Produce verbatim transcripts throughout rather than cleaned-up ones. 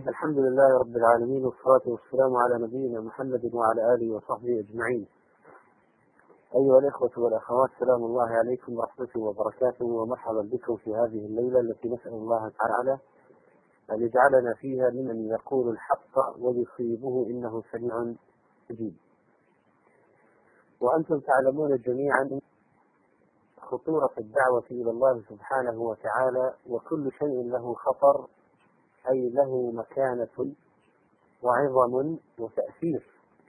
الحمد لله رب العالمين، والصلاة والسلام على نبينا محمد وعلى آله وصحبه أجمعين. أيها الإخوة والأخوات، سلام الله عليكم ورحمته وبركاته، ومرحبا بكم في هذه الليلة التي نسأل الله تعالى أن يجعلنا فيها ممن يقول الحق ويصيبه إنه سميع مجيب. وأنتم تعلمون جميعا خطورة الدعوة إلى الله سبحانه وتعالى، وكل شيء له خطر أي له مكانة وعظم وتأثير.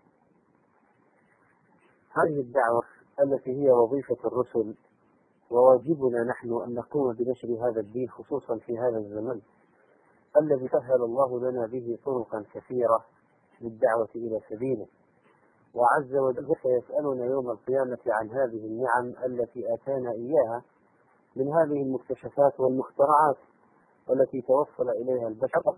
هذه الدعوة التي هي وظيفة الرسل، وواجبنا نحن أن نقوم بنشر هذا الدين خصوصا في هذا الزمن الذي سهل الله لنا به طرقا كثيرة للدعوة إلى سبيله. وعز وجل سيسألنا يوم القيامة عن هذه النعم التي آتانا إياها من هذه المكتشفات والمخترعات والتي توصل إليها البشر.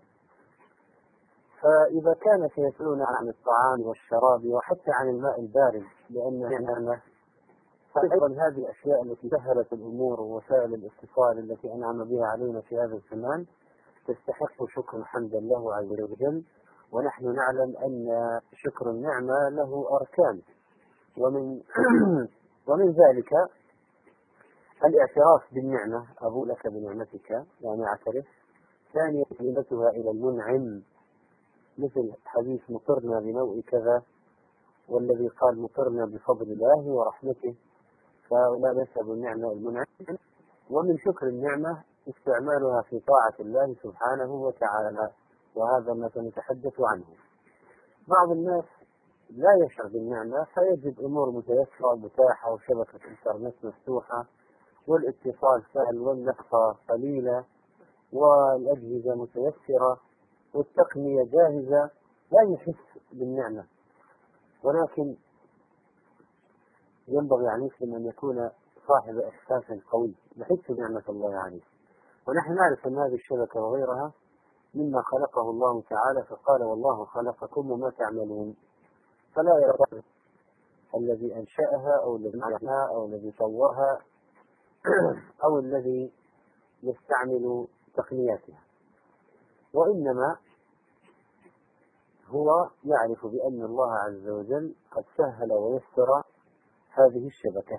فإذا كان سيسألنا عن الطعام والشراب وحتى عن الماء البارد لأن نعمة، فأيضا هذه الأشياء التي سهلت الأمور ووسائل الاتصال التي أنعم بها علينا في هذا الزمان تستحق شكر حمدا له عز وجل. ونحن نعلم أن شكر النعمة له أركان، ومن ومن ذلك الاعتراف بالنعمة، أبو لك بنعمتك يعني أعترف. ثانيا نسبتها إلى المنعم، مثل حديث مطرنا بنوء كذا، والذي قال مطرنا بفضل الله ورحمته، فلا نسب النعمة المنعم. ومن شكر النعمة استعمالها في طاعة الله سبحانه وتعالى، وهذا ما سنتحدث عنه. بعض الناس لا يشعر بالنعمة فيجد أمور متيسرة ومتاحة وشبكة إنترنت مفتوحة والاتصال سهل والنفقة قليلة والأجهزة متيسرة والتقنية جاهزة، لا يحس بالنعمة. ولكن ينبغي على المسلم أن يكون صاحب إحساس قوي يحس بنعمة الله عليه. ونحن نعرف أن هذه الشبكة وغيرها مما خلقه الله تعالى، فقال والله خلقكم وما تعملون. فلا يرى الذي أنشأها أو الذي عملها أو الذي طورها أو الذي يستعمل تقنياتها، وإنما هو يعرف بأن الله عز وجل قد سهل ويسر هذه الشبكة.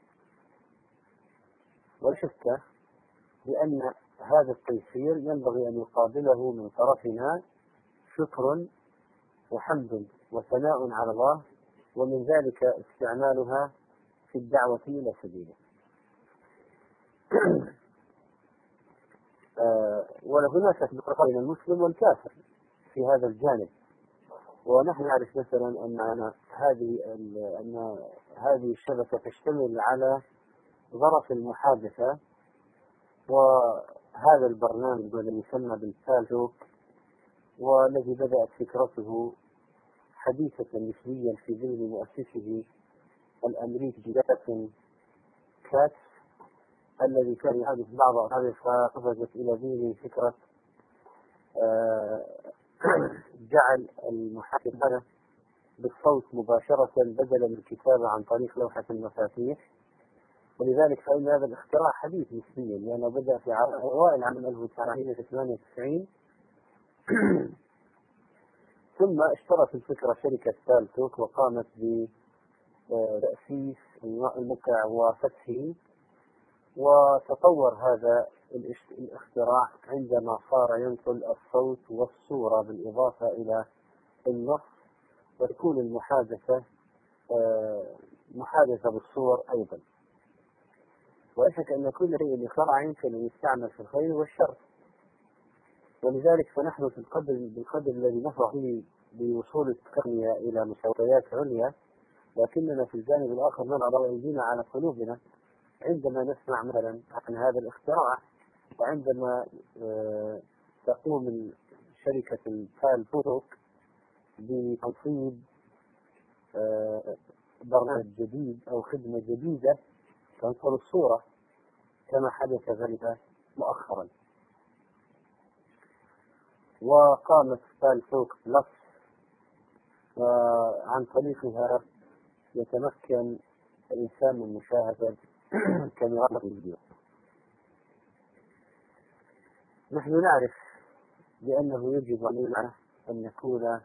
ولا شك بأن هذا التيسير ينبغي أن يقابله من طرفنا شكر وحمد وثناء على الله، ومن ذلك استعمالها في الدعوة إلى سبيله. آه وهناك فرق بين المسلم والكافر في هذا الجانب. ونحن نعرف مثلا أن هذه أن هذه الشبكة تشتمل على ظرف المحادثة، وهذا البرنامج الذي يسمى بالفيسبوك، والذي بدأت فكرته حديثة نسبيا في ذهن مؤسسه الأمريكي جاسون كاتس، الذي كان يحدث بعض أصحابه، فقفزت إلى ذهنه فكرة جعل المحادثة بالصوت مباشرة بدلا من الكتابة عن طريق لوحة المفاتيح. ولذلك فإن هذا الاختراع حديث نسبيا، لأنه بدأ في أوائل عام ألف وتسعمائة وثمانية وتسعين ثم اشترت الفكرة شركة فيسبوك وقامت بتأسيس الموقع وفتحه. وتطور هذا الاختراع عندما صار ينقل الصوت والصورة بالإضافة إلى النص، وتكون المحادثة محادثة بالصور أيضا. ولا شك أن كل شيء يخترع يمكن أن يستعمل في الخير والشر. ولذلك فنحن في القدر بالقدر الذي نفرح به بوصول التقنية إلى مستويات عليا، لكننا في الجانب الآخر نضع أيدينا على قلوبنا عندما نسمع مثلا عن هذا الاختراع، وعندما تقوم شركة الفيسبوك بتنصيب برنامج جديد أو خدمة جديدة تنقل الصورة كما حدث ذلك مؤخرا. وقامت فيسبوك بلس، وعن طريقها يتمكن الإنسان من مشاهدة كاميرات الفيديو. نحن نعرف لأنه يجب علينا أن نكون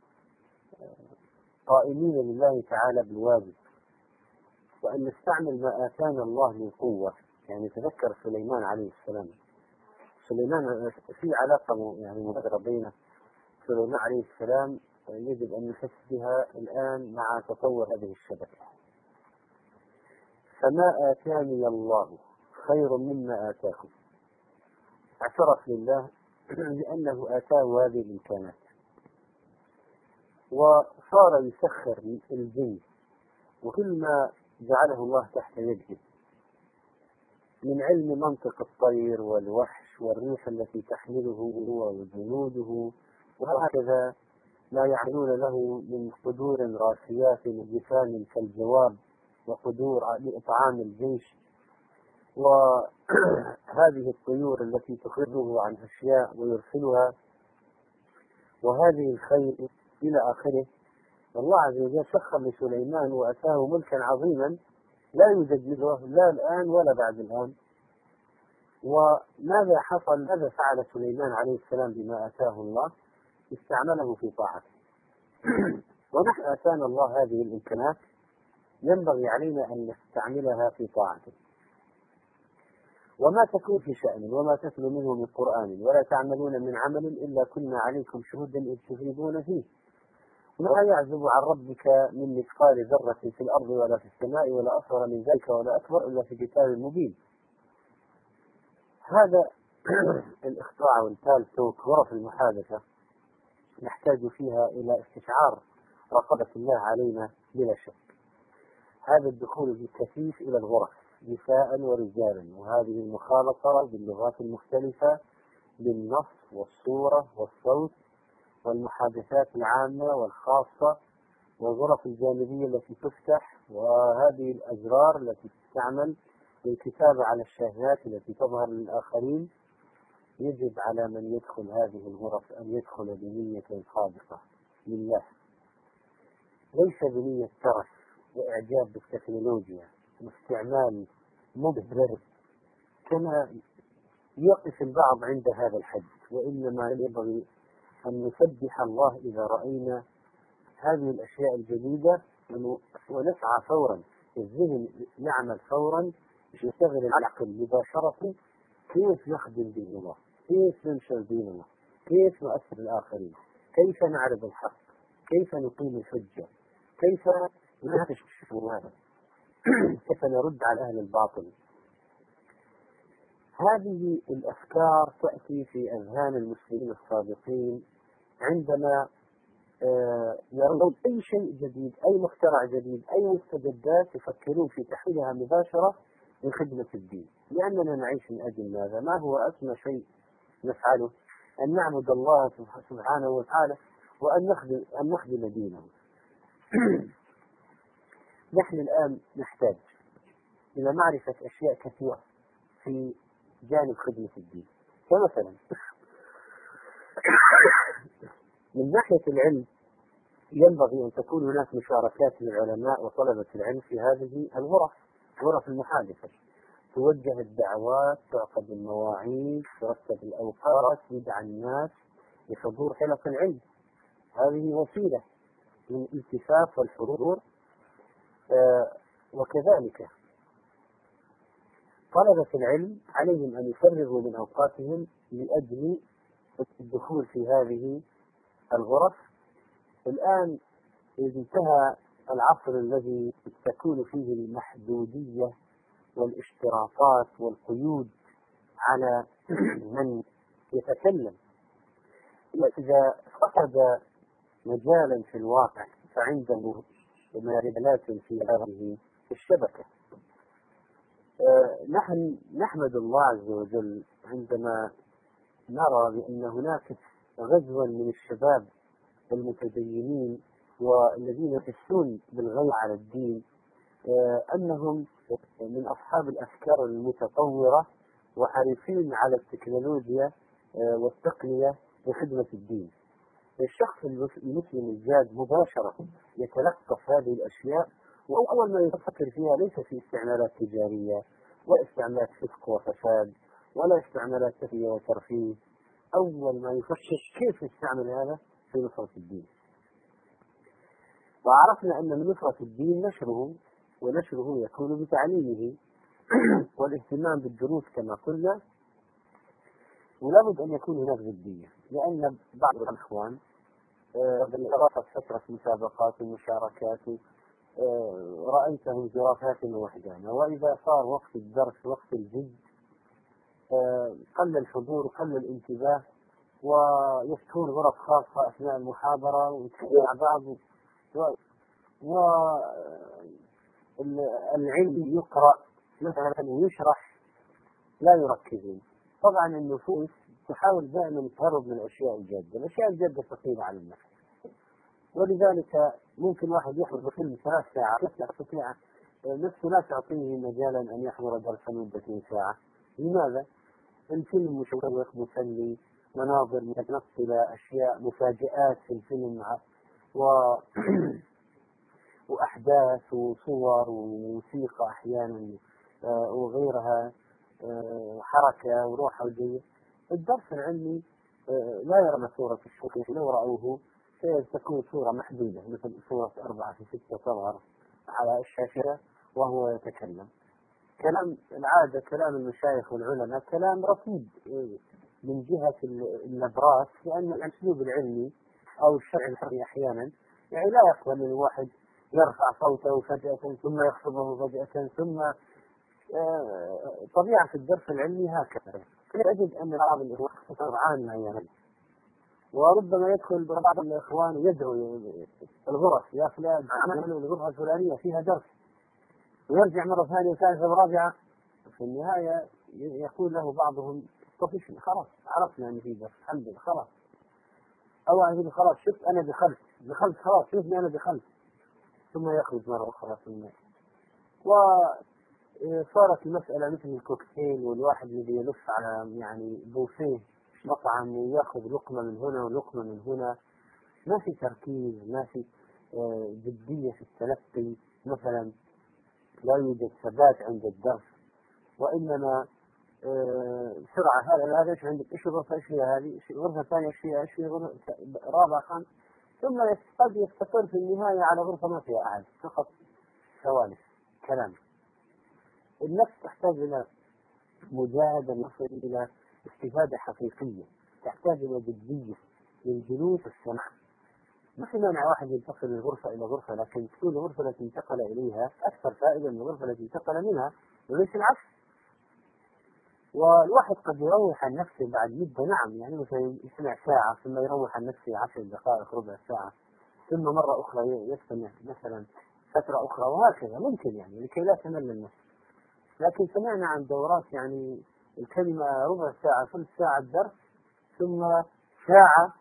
قائمين لله تعالى بالواجب، وأن نستعمل ما آتانا الله من قوة. يعني تذكر سليمان عليه السلام، سليمان في علاقة يعني مباشرة بين سليمان عليه السلام يجب أن نحس بها الآن مع تطور هذه الشبكة. فما آتاني الله خير مما آتاكم، اعترف لله لأنه آتاه هذه الإمكانات، وصار يسخر الجن وكل ما جعله الله تحت يده من علم منطق الطير والوحش والريح التي تحمله هو وجنوده، وهكذا ما يعملون له من قدور راسيات وجفان كالجواب وقدور لإطعام الجيش، وهذه الطيور التي تخرجه عن أشياء ويرسلها، وهذه الخيل إلى آخره. الله عز وجل سخر لسليمان وأتاه ملكا عظيما لا يوجد مثله لا الآن ولا بعد الآن. وماذا حصل؟ ماذا فعل سليمان عليه السلام بما آتاه الله؟ استعمله في طاعته. ونحن آتانا الله هذه الإمكانات، ينبغي علينا أن نستعملها في طاعته. وما تكون في شأن وما تتلو منه من قرآن ولا تعملون من عمل إلا كنا عليكم شهودا إذ تفيدون فيه، ولا يعزب عن ربك من مثقال ذرة في الأرض ولا في السماء ولا أصغر من ذلك ولا أكبر إلا في كتاب مبين. هذا الإخضاع والثالث غرف المحادثة نحتاج فيها إلى استشعار رقابة الله علينا بلا شك. هذا الدخول بالكثيف إلى الغرف نساء ورجالا، وهذه المخالطة باللغات المختلفة بالنص والصورة والصوت والمحادثات العامة والخاصة والغرف الجانبية التي تفتح، وهذه الأزرار التي تستعمل للكتابة على الشاشات التي تظهر للآخرين. يجب على من يدخل هذه الغرف أن يدخل بنية صادقة لله، ليس بنية ترف وإعجاب بالتكنولوجيا واستعمال مبهر كما يقف البعض عند هذا الحد. وإنما ينبغي أن نسبح الله إذا رأينا هذه الأشياء الجديدة ونسعى فورا، الذهن يعمل فورا، يشتغل العقل مباشرة. كيف نخدم دين الله؟ كيف ننشر دين الله؟ كيف نؤثر الآخرين؟ كيف نعرض الحق؟ كيف نقيم الحجة؟ كيف نناقش الشبهات؟ كيف نرد على أهل الباطل؟ هذه الأفكار تأتي في أذهان المسلمين الصادقين عندما يرون أي شيء جديد، أي مخترع جديد، أي مستجدات، يفكرون في تحويلها مباشرة لخدمة الدين. لأننا نعيش من أجل ماذا؟ ما هو أسمى شيء نفعله؟ أن نعبد الله سبحانه وتعالى وأن نخدم, أن نخدم دينه. نحن الآن نحتاج إلى معرفة أشياء كثيرة في جانب خدمة الدين. فمثلا من ناحية العلم ينبغي أن تكون هناك مشاركات للعلماء وطلبة العلم في هذه الغرف، غرف المحادثة. توجه الدعوات، تعقد المواعيد، ترتب الأوقات، يدعى الناس لحضور حلق العلم. هذه وسيلة من الالتفاف والحضور. آه وكذلك طلبة العلم عليهم أن يفرغوا من أوقاتهم لأجل الدخول في هذه الغرف. الآن انتهى العصر الذي تكون فيه المحدودية والاشتراطات والقيود على من يتكلم. إذا فقد مجالا في الواقع فعنده مجالات في هذه الشبكة. نحن نحمد الله عز وجل عندما نرى بأن هناك غزوا من الشباب المتدينين والذين يحسون بالغيرة على الدين، أنهم من أصحاب الأفكار المتطورة وحريصين على التكنولوجيا والتقنية لخدمة الدين. الشخص المسلم الجاد مباشرة يتلقف هذه الأشياء، وأول ما يفكر فيها ليس في استعمالات تجارية ولا استعمالات فسق وفساد ولا استعمالات تفية وترفيه أول ما يفكر كيف يستعمل هذا في نصرة الدين. وعرفنا أن من نصرة الدين نشره، ونشره يكون بتعليمه والاهتمام بالدروس كما قلنا، ولا بد أن يكون هناك جدية، لأن بعض الإخوان درست فترة مسابقات ومشاركات رأيته زرافات ووحدانا، وإذا صار وقت الدرس وقت الجد قل الحضور وقل الانتباه، ويفتحون غرف خاصة أثناء المحاضرة ويتكلمون مع بعض، والعلم يقرأ مثلا ويشرح لا يركزون. طبعا النفوس تحاول دائما تهرب من الأشياء الجادة، الأشياء الجادة ثقيلة على النفس، ولذلك ممكن واحد يحضر فيلم ثلاث ساعات لا يستطيع نفسه لا تعطيه مجالا أن يحضر درسا مدة ساعة. لماذا؟ الفيلم مشوق مسلي، مناظر متنقلة، أشياء مفاجآت في الفيلم و... وأحداث وصور وموسيقى أحيانا وغيرها، حركة وروح وجية. الدرس العلمي لا يرى صورة الشيخ، لو رأوه تكون صورة محدودة مثل صورة أربعة في ستة تظهر على الشاشة وهو يتكلم. كلام العادة كلام المشايخ والعلماء كلام رصيد من جهة النبرات، لأن الأسلوب العلمي أو الشرع الحري أحيانا يعني لا يقبل من الواحد يرفع صوته فجأة ثم يخفضه فجأة ثم طبيعة الدرس العلمي هكذا. أجد أن بعض الإخوان سرعان أيانا، وربما يدخل بعض الإخوان يدعو الغرف، يا فلان عملوا الغرفة الفلانية فيها درس، ويرجع مرة ثانية وثالثة ورابعة، في النهاية يقول له بعضهم طفشنا خلاص عرفنا أن في درس الحمد لله خلاص، أو أقول خلاص شفت أنا دخلت دخلت خلاص شفني أنا دخلت، ثم يخرج مرة أخرى في الناس. وصارت المسألة مثل الكوكتيل، والواحد يبي يلف على يعني بوفيه مطعم ويأخذ لقمة من هنا ولقمة من هنا، ما في تركيز، ما في جدية في التلقي مثلا، لا يوجد ثبات عند الدرس، وإنما بسرعة هذا هذا ايش عندك، ايش الغرفة ايش فيها هذه، ايش الغرفة الثانية ايش فيها، ايش غرفة رابعة خامس، ثم قد يستقر في النهاية على غرفة ما فيها أحد، فقط سوالف كلام. النفس تحتاج إلى مجاهدة، نصل إلى استفادة حقيقية، تحتاج إلى جدية للجلوس والسمع. ما في مانع واحد ينتقل من غرفة إلى غرفة، لكن تكون الغرفة التي انتقل إليها أكثر فائدة من الغرفة التي انتقل منها، وليس العكس. والواحد قد يروح عن نفسه بعد مدة، نعم يعني مثلا يسمع ساعة ثم يروح عن نفسه عشر دقائق ربع ساعة، ثم مرة أخرى يستمع مثلا فترة أخرى، وهكذا ممكن يعني لكي لا تمل النفس. لكن سمعنا عن دورات يعني الكلمة ربع ساعة ثلث ساعة درس، ثم ساعة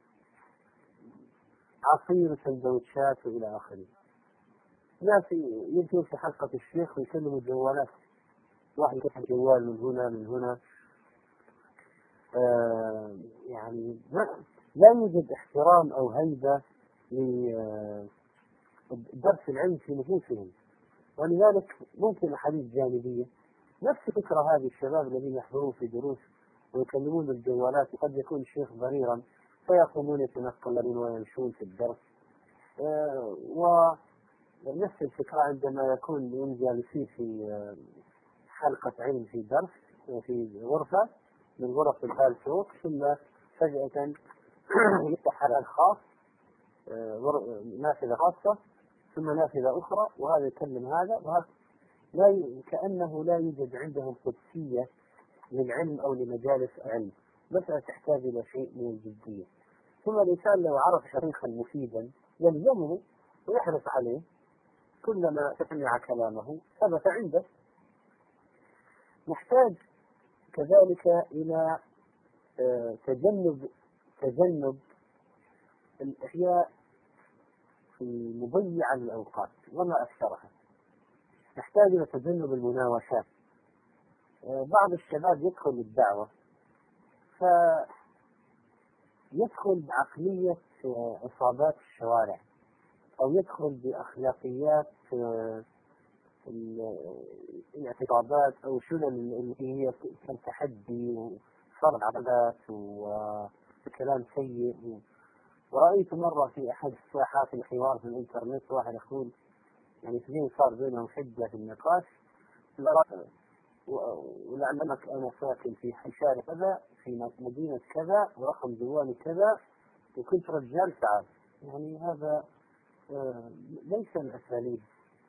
عصير وسندوتشات وإلى آخره. ناس يجوا في حلقة الشيخ ويسلموا الجوالات، واحد يفتح الجوال من هنا من هنا، آه يعني لا يوجد احترام أو هيبة لدرس العلم في نفوسهم. ولذلك ممكن أحاديث جانبية نفس فكرة هذه الشباب الذين يحضرون في دروس ويكلمون الجوالات، وقد يكون الشيخ ضريرا فيقومون يتنقلون ويمشون في الدرس. آه ونفس الفكرة عندما يكون جالسين في حلقة علم في درس في غرفة من غرف الهالسوق، ثم فجأة يفتح هذا الخاص نافذة خاصة ثم نافذة أخرى، وهذا يكلم هذا وهذا، لا كأنه لا يوجد عندهم قدسية للعلم أو لمجالس علم. مسألة تحتاج إلى شيء من الجدية. ثم الإنسان لو عرف شيخا مفيدا يلزمه ويحرص عليه، كلما سمع كلامه ثبت عنده. نحتاج كذلك إلى تجنب تجنب الأشياء المضيعة للأوقات وما أكثرها. نحتاج إلى تجنب المناوشات. بعض الشباب يدخل الدعوة فيدخل بعقلية عصابات الشوارع، أو يدخل بأخلاقيات الاعتقادات أو شلل اللي هي التحدي فرض عبادات وكلام سيء. ورأيت مرة في أحد الساحات الحوار في الإنترنت واحد يقول يعني اثنين صار بينهم حجة في النقاش، ولعلمك أنا ساكن في شارع كذا في مدينة كذا ورقم جوالي كذا وكنت رجال تعال. يعني هذا ليس من أساليب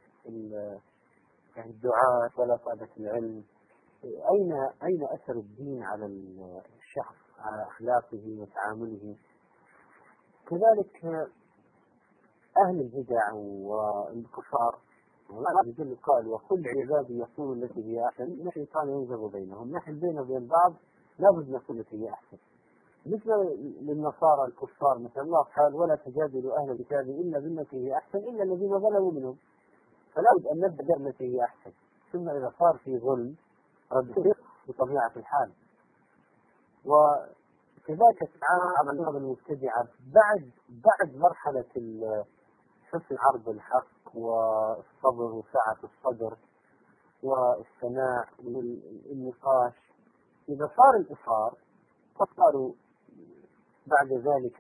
الدعاء ولا طلبة العلم. أين أين أثر الدين على الشخص، على أخلاقه وتعامله؟ كذلك أهل البدع والكفار، الله عز وجل قال وكل عبادي يقول التي هي أحسن إن الشيطان ينزغ بينهم. نحن بيننا وبين بعض لابد نقول التي هي أحسن. مثل للنصارى الكفار مثل الله قال ولا تجادلوا أهل الكتاب إلا بالتي هي أحسن إلا الذين ظلموا منهم. فلا بد أن نبدأ بالتي هي أحسن، ثم إذا صار في ظلم رد بطبيعة الحال. وكذلك التعامل مع المبتدعة بعد بعد مرحلة حسن عرض الحق والصبر وسعة الصدر والسماع والنقاش. إذا صار الإصرار فصاروا بعد ذلك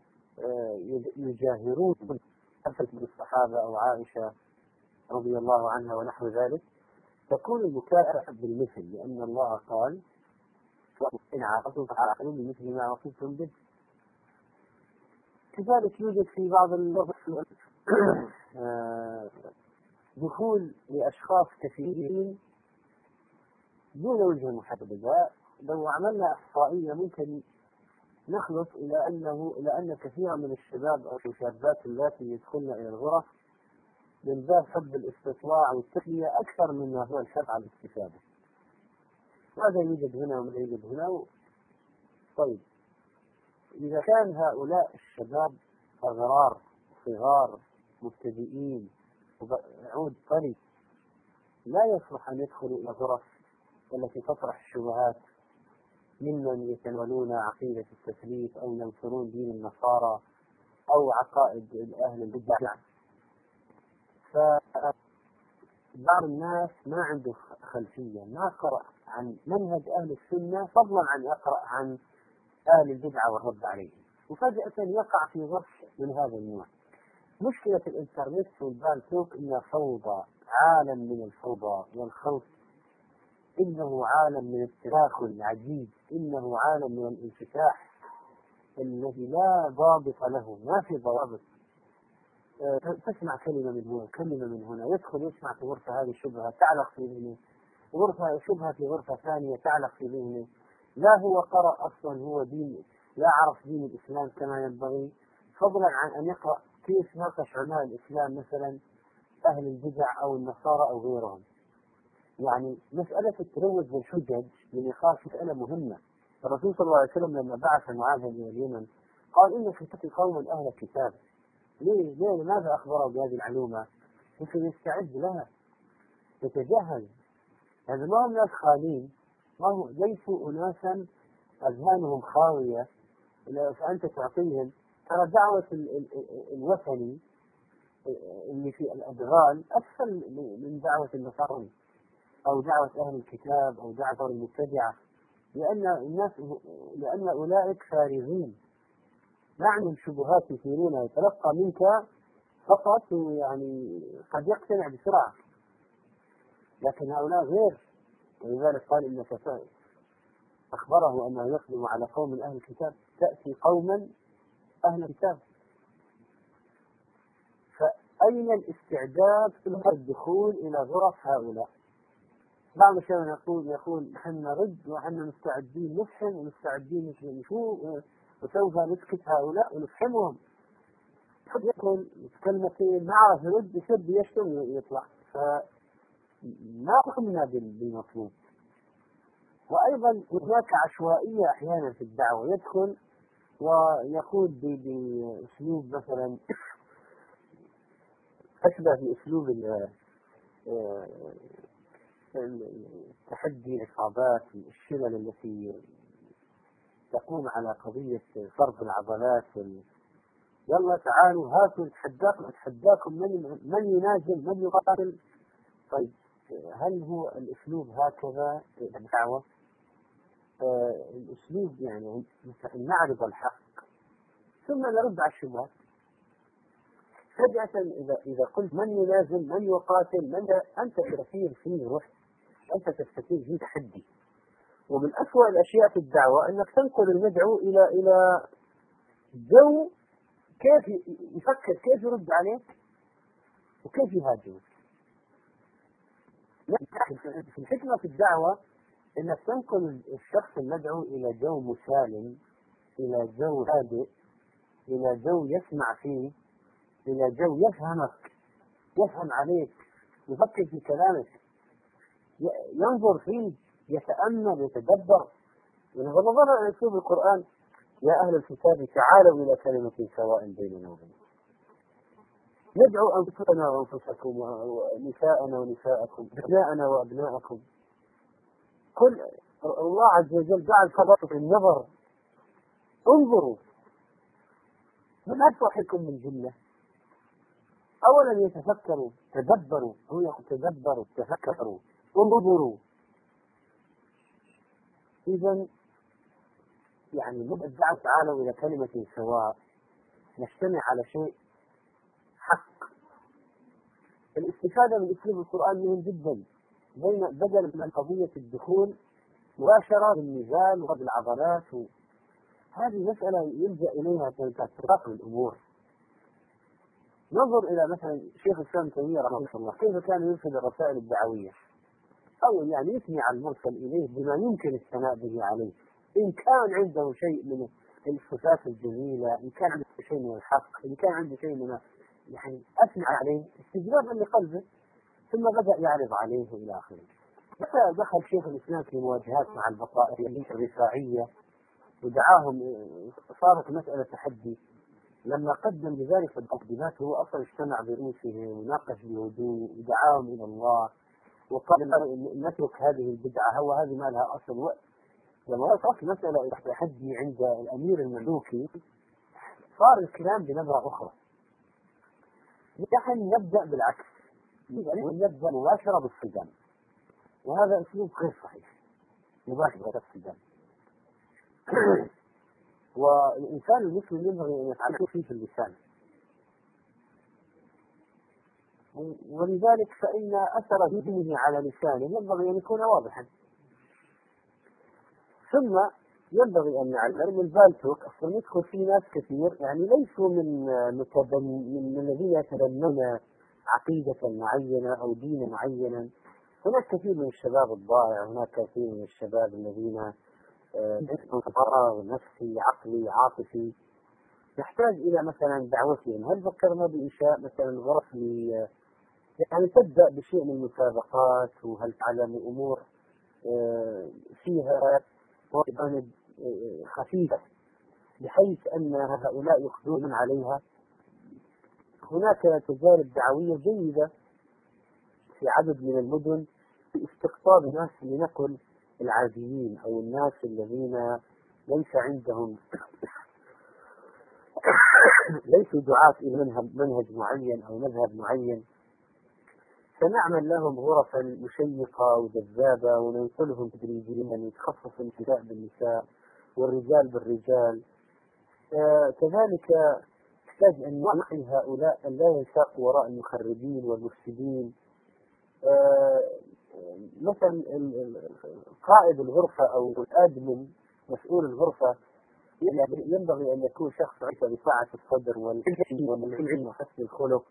يجاهرون من الصحابة أو عائشة رضي الله عنها ونحو ذلك، تكون المكافأة بالمثل، لأن الله قال إن عاقبتم فعاقبوا بمثل ما عوقبتم به. كذلك يوجد في بعض اللغة دخول لأشخاص كثيرين دون وجه محددة. لو عملنا إحصائية ممكن نخلص إلى أنه إلى أن كثيرا من الشباب أو الشابات اللاتي يدخلن إلى الغرف من باب حب الاستطلاع والتسلية أكثر مما هو الحث على الاستفادة. هذا يوجد هنا وهذا يوجد هنا. طيب إذا كان هؤلاء الشباب أغرار صغار مبتدئين عود طري لا يصلح أن يدخلوا إلى غرف التي تطرح الشبهات ممن يتناولون عقيدة التثليث أو ينصرون دين النصارى أو عقائد أهل البدع. فبعض الناس ما عنده خلفية، ما قرأ عن منهج أهل السنة فضلا عن يقرأ عن أهل البدعة والرد عليهم، وفجأة يقع في غرف من هذا النوع. مشكلة الإنترنت والبالتوك إنها فوضى، عالم من الفوضى والخوف، إنه عالم من التداخل العجيب، إنه عالم من الانفتاح الذي لا ضابط له، ما في ضوابط. أه تسمع كلمة من هنا كلمة من هنا، يدخل يسمع في غرفة هذه شبهة تعلق في ذهنه، غرفة شبهة في غرفة ثانية تعلق في ذهنه. لا هو قرأ أصلا هو دين، لا عرف دين الإسلام كما ينبغي، فضلا عن أن يقرأ كيف ناقش علماء الإسلام مثلا أهل البدع أو النصارى أو غيرهم. يعني مسألة التروج والحجج لنقاش مسألة مهمة. الرسول صلى الله عليه وسلم لما بعث معاذ إلى اليمن قال إنك تأتي قوما أهل الكتاب. ليه؟ ليه؟ لماذا أخبره بهذه المعلومة؟ يمكن يستعد لها، يتجهز. هذا ما هم ناس خالين، ما هو ليسوا أناسا أذهانهم خاوية فأنت تعطيهم. ترى دعوة الوثني اللي في الأدغال أسهل من دعوة النصارى أو دعوة أهل الكتاب أو دعوة المبتدعة، لأن الناس لأن أولئك فارغين ما عندهم شبهات يثيرونها، يتلقى منك فقط ويعني قد يقتنع بسرعة، لكن هؤلاء غير. ولذلك قال إنك أخبره أنه يقدم على قوم أهل الكتاب، تأتي قوما أهل الكتاب. فأين الاستعداد في الدخول إلى غرف هؤلاء؟ بعض الشيء يقول يقول نحن نرد ونحن مستعدين نفهم ومستعدين نشوف وسوف نسكت هؤلاء ونفهمهم. قد يكون كلمتين ما عرف يرد يسب يشتم ويطلع، فما قمنا بالمطلوب. وأيضا هناك عشوائية أحيانا في الدعوة، يدخل ويقول بأسلوب مثلا أشبه بأسلوب التحدي العصابات الشلل التي تقوم على قضية فرض العضلات. يلا تعالوا هاتوا نتحداكم نتحداكم من من ينازل من يقاتل. طيب هل هو الأسلوب هكذا الدعوة؟ آه الأسلوب يعني نعرض الحق ثم نرد على الشبهات. فجأة إذا إذا قلت من يلازم من يقاتل من أنت تثير فيه روح، أنت تستثير فيه تحدي. ومن أسوأ الأشياء في الدعوة أنك تنقل المدعو إلى إلى جو كيف يفكر، كيف يرد عليك وكيف يهاجمك. في الحكمة في الدعوة انك تنقل الشخص المدعو الى جو مسالم، الى جو هادئ، الى جو يسمع فيه، الى جو يفهمك، يفهم عليك، يفكر في كلامك، ينظر فيه، يتأمل، يتدبر. ولهذا نظر الى اسلوب القرآن: يا اهل الكتاب تعالوا الى كلمة سواء بيننا وبينكم. ندعو انفسنا وانفسكم ونساءنا ونساءكم، ابناءنا وابناءكم. كل الله عز وجل جعل فضل النظر. انظروا، من أفرحكم من جنة. أولا يتفكروا، تدبروا، هو تدبروا، تفكروا، انظروا. إذا يعني نبدأ تعالوا إلى كلمة سواء، نجتمع على شيء حق. الاستفادة من أسلوب القرآن مهم جدا، بين بدل من قضية الدخول مباشرة بالنزال وبالعضلات، و... هذه مسألة يلجأ إليها تطبيق الأمور. ننظر إلى مثلا شيخ الإسلام ابن تيمية رحمه الله كيف كان يرسل الرسائل الدعوية، أو يعني يثني على المرسل إليه بما يمكن الثناء به عليه، إن كان عنده شيء من الصفات الجميلة، إن كان عنده شيء من الحق، إن كان عنده شيء من يعني أثنى عليه استجابا لقلبه، ثم بدأ يعرض عليه إلى آخره. متى دخل شيخ الإسلام في مواجهات مع البطائرية الرفاعية ودعاهم، صارت مسألة تحدي. لما قدم بذلك في المقدمات هو أصلا اجتمع برؤوسهم وناقش بهدوء ودعاهم إلى الله وقال نترك هذه البدعة، هو هذه ما لها أصل. وقت لما وصلت مسألة تحدي عند الأمير المملوكي صار الكلام بنظرة أخرى. نحن نبدأ بالعكس، نبدأ مباشرة بالصدام، وهذا أسلوب غير صحيح. مباشرة بالصدام. والإنسان المسلم ينبغي أن يتعلم فيه في اللسان، ولذلك فإن أثر دينه على لسانه ينبغي أن يكون واضحا. ثم ينبغي أن نعلم البالتوك أصلا يدخل فيه ناس كثير يعني ليسوا من متبن من الذين يتبنون عقيدة معينة أو دينا معينا. هناك كثير من الشباب الضائع، هناك كثير من الشباب الذين عندهم فراغ نفسي عقلي عاطفي، نحتاج إلى مثلا دعوتهم. هل فكرنا بإنشاء مثلا غرف يعني تبدأ بشيء من المسابقات، وهل تعلم أمور فيها جانب خفيفة بحيث أن هؤلاء يقدرون عليها. هناك تجارب دعوية جيدة في عدد من المدن في استقطاب الناس لنقل العاديين أو الناس الذين ليس عندهم ليسوا دعاة إلى منهج معين أو مذهب معين، فنعمل لهم غرفا مشيقة وجذابة وننقلهم تدريجيا يتخصص النساء بالنساء والرجال بالرجال. آه كذلك نحتاج أن نعي هؤلاء أن لا ينساقوا وراء المخربين والمفسدين. آه مثلا قائد الغرفة أو الآدمن مسؤول الغرفة ينبغي أن يكون شخص عيسى بسعة الصدر والعلم وحسن الخلق.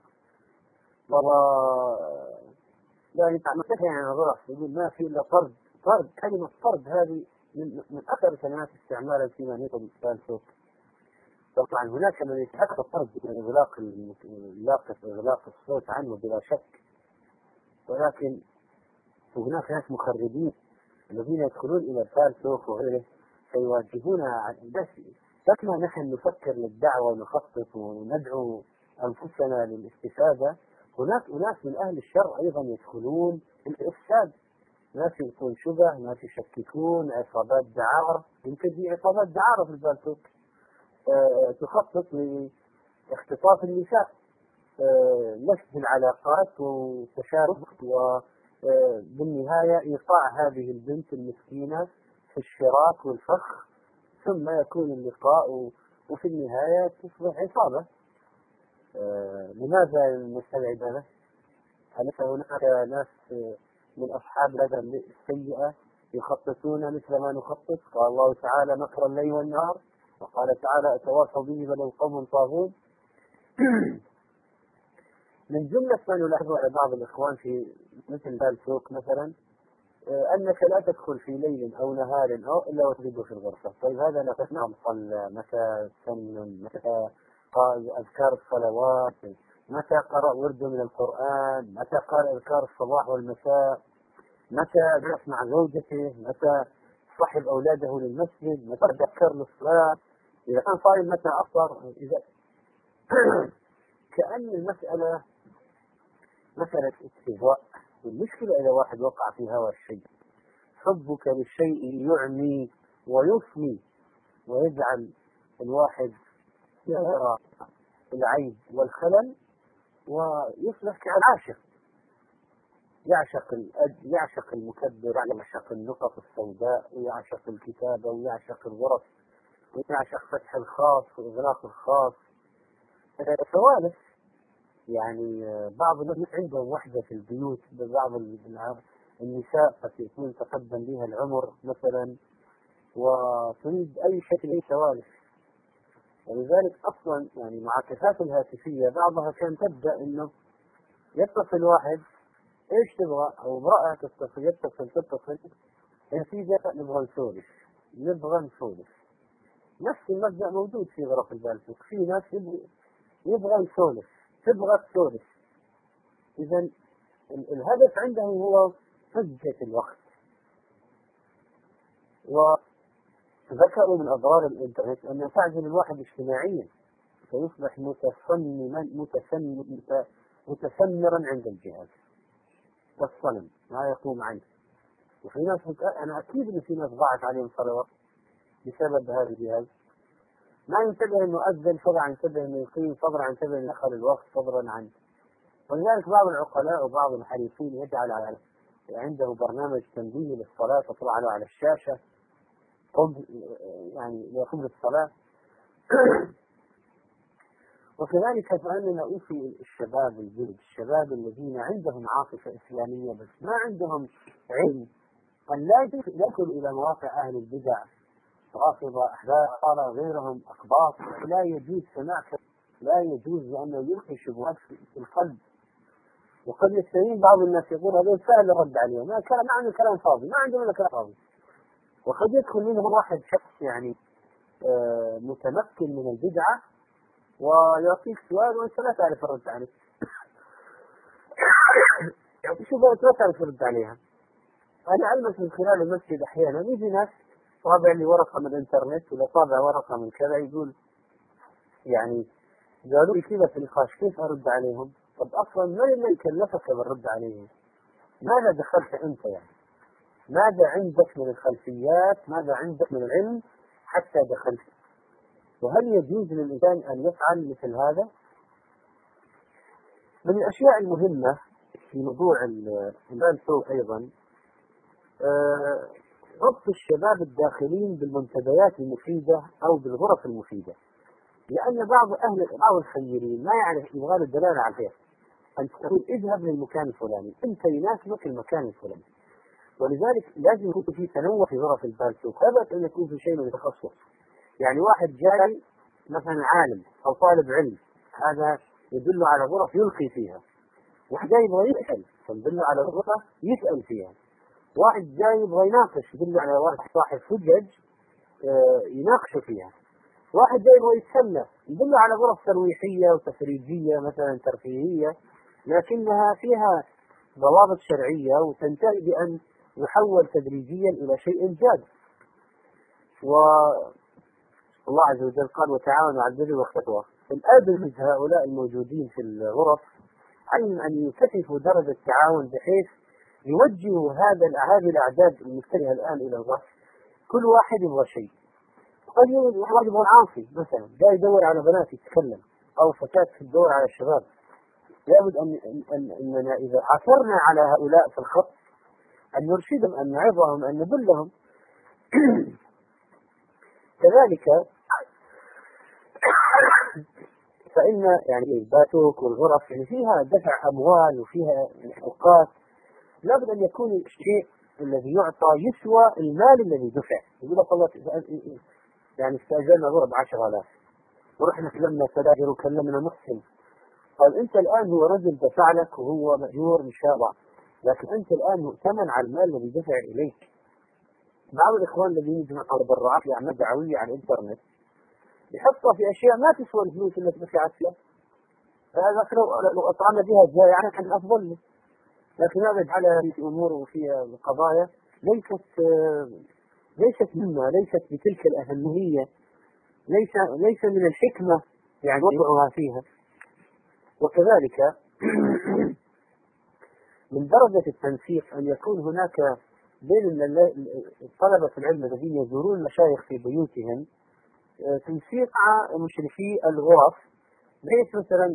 يعني تعمل يعني غرف يقول ما في إلا طرد. طرد كلمة طرد هذه من, من أكثر كلمات استعمالا فيما يطلب الثالث. طبعا هناك من يتحقق الطرد من إغلاق إغلاق الصوت عنه بلا شك، ولكن هناك ناس مخربين الذين يدخلون إلى الثالث وغيره فيواجهون بس كما نحن نفكر للدعوة ونخطط وندعو أنفسنا للاستفادة. هناك ناس من أهل الشر أيضا يدخلون الإفساد، ناس يكون شبه، ناس يشككون، عصابات دعارة. يمكن في عصابات دعارة في البالتوك أه تخطط لاختطاف النساء، أه نشد العلاقات وتشارك، وبالنهاية إيقاع هذه البنت المسكينة في الشراك والفخ، ثم يكون اللقاء وفي النهاية تصبح عصابة. آه لماذا نستبعد هذا؟ أليس هناك ناس من أصحاب الهدى السيئة يخططون مثل ما نخطط؟ قال الله تعالى مكر الليل والنهار، وقال تعالى أتواصوا به بل هم قوم طاغون. من جملة ما نلاحظه على بعض الإخوان في مثل بالسوق مثلا، أنك لا تدخل في ليل أو نهار أو إلا وتجده في الغرفة. طيب هذا لا تسمع صلى، متى سن، متى قال أذكار الصلوات، متى قرأ ورد من القرآن، متى قال أذكار الصباح والمساء، متى جلس مع زوجته، متى صحب أولاده للمسجد، متى ذكر للصلاة، إذا كان صائم متى أفطر. إذا كأن المسألة مسألة استهواء. والمشكلة إذا واحد وقع في هوى الشيء، حبك للشيء يعمي ويفني ويجعل الواحد يرى العيب والخلل ويصبح كالعاشق، يعشق الأد يعشق المكبر، يعشق النقط السوداء، ويعشق الكتابة، ويعشق الغرف، ويعشق فتح الخاص وإغلاق الخاص. فوالف يعني بعض الناس عندهم وحدة في البيوت، بعض النساء قد يكون تقدم بها العمر مثلا وتريد أي شكل أي سوالف. ولذلك أصلا يعني معاكسات الهاتفية بعضها كان تبدأ إنه يتصل واحد إيش تبغى، أو امرأة تتصل يتصل تتصل نتيجة نبغى نسولف نبغى نسولف. نفس المبدأ موجود في غرف البالتوك، في ناس يبغى يسولف، تبغى تسولف. إذا الهدف عنده هو فجة الوقت. وذكروا من أضرار الإنترنت أنه تعزل الواحد اجتماعيا، فيصبح متصمما متسمرا عند الجهاز والصنم ما يقوم عنه. وفي ناس أنا أكيد إن في ناس ضاعت عليهم صلوات بسبب هذا الجهاز، ما ينتبه انه اذن، فضلا عن ينتبه انه يقيم، فضلا عن ينتبه انه يدخل الوقت، فضلا عن. ولذلك بعض العقلاء وبعض الحريفين يجعل على عنده برنامج تنبيه للصلاة تطلع له على الشاشة قم يعني يقوم بالصلاة. وكذلك فإننا أوصي الشباب الجدد، الشباب الذين عندهم عاطفة إسلامية بس ما عندهم علم، أن لا يدخلوا إلى مواقع أهل البدع، رافضة، أحبار، غيرهم، أقباط. لا يجوز سماع، لا يجوز لأنه يلقي شبهات في القلب. وقد يستهين بعض الناس يقول هذول سهل الرد عليهم، ما كلام ما عنده كلام فاضي، ما عنده ولا كلام فاضي. وقد يدخل منهم واحد شخص يعني آه متمكن من البدعة ويعطيك سؤال وأنت لا تعرف الرد عليه. يعطيك شبهات لا تعرف الرد عليها. أنا ألمس من خلال المسجد أحيانا يجي ناس طابع لي ورقة من الإنترنت ولا طابع ورقة من كذا، يقول يعني قالوا لي كذا في النقاش كيف أرد عليهم؟ طب أصلا ما اللي كلفك بالرد عليهم؟ ماذا دخلت أنت يعني؟ ماذا عندك من الخلفيات؟ ماذا عندك من العلم حتى دخلت؟ وهل يجوز للإنسان أن يفعل مثل هذا؟ من الأشياء المهمة في موضوع البالتوك أيضا آه ربط الشباب الداخلين بالمنتديات المفيدة أو بالغرف المفيدة. لأن بعض أهل بعض الخيرين ما يعرف يبغى له الدلالة على الخير، أن تقول اذهب للمكان الفلاني، أنت يناسبك المكان الفلاني. ولذلك لازم يكون في تنوع في غرف البالتوك، لا أن يكون في شيء من التخصص. يعني واحد جاي مثلا عالم أو طالب علم، هذا يدل على غرف يلقي فيها. واحد جاي يبغى يسأل فيدل على غرفة يسأل فيها. واحد جاي يبغى يناقش يدل على واحد صاحب حجج يناقش فيها. واحد جاي يبغى يتسلى يدل على غرف ترويحية وتفريجية مثلا ترفيهية، لكنها فيها ضوابط شرعية وتنتهي بأن يحول تدريجيا إلى شيء جاد. والله عز وجل قال وتعاونوا على البر والتقوى. الآن هؤلاء الموجودين في الغرف علم أن يكثفوا درجة التعاون بحيث يوجهوا هذا هذه الأعداد المتجهة الآن إلى الغرف، كل واحد يبغى شيء. قد يوجد واحد يبغى عاصي مثلا جاي يدور على بنات يتكلم، أو فتاة تدور على الشباب. لابد أن أن أننا إذا عثرنا على هؤلاء في الخط أن نرشدهم، أن نعظهم، أن ندلهم. كذلك فإن يعني الباتوك والغرف يعني فيها دفع أموال وفيها أوقات، لابد أن يكون الشيء الذي يعطى يسوى المال الذي دفع. يقول لك والله يعني استأجرنا غرف بعشرة آلاف ورحنا كلمنا سداجر وكلمنا محسن. قال أنت الآن هو رجل دفع لك وهو مأجور إن شاء الله، لكن أنت الآن مؤتمن على المال الذي دفع إليك. بعض الإخوان الذين يجمعوا تبرعات لأعمال دعوية على الإنترنت يحطها في أشياء ما تسوى الفلوس التي دفعت فيها، فهذا لو أطعمنا بها الجائعة كان أفضل له. لكن هذا يجعلها في أمور وفي قضايا ليست ليست مهمة، ليست بتلك الأهمية، ليس ليس من الحكمة يعني وضعها فيها. وكذلك من درجة التنسيق أن يكون هناك بين طلبة العلم الذين يزورون المشايخ في بيوتهم تنسيق مشرفي الغرف، بحيث مثلا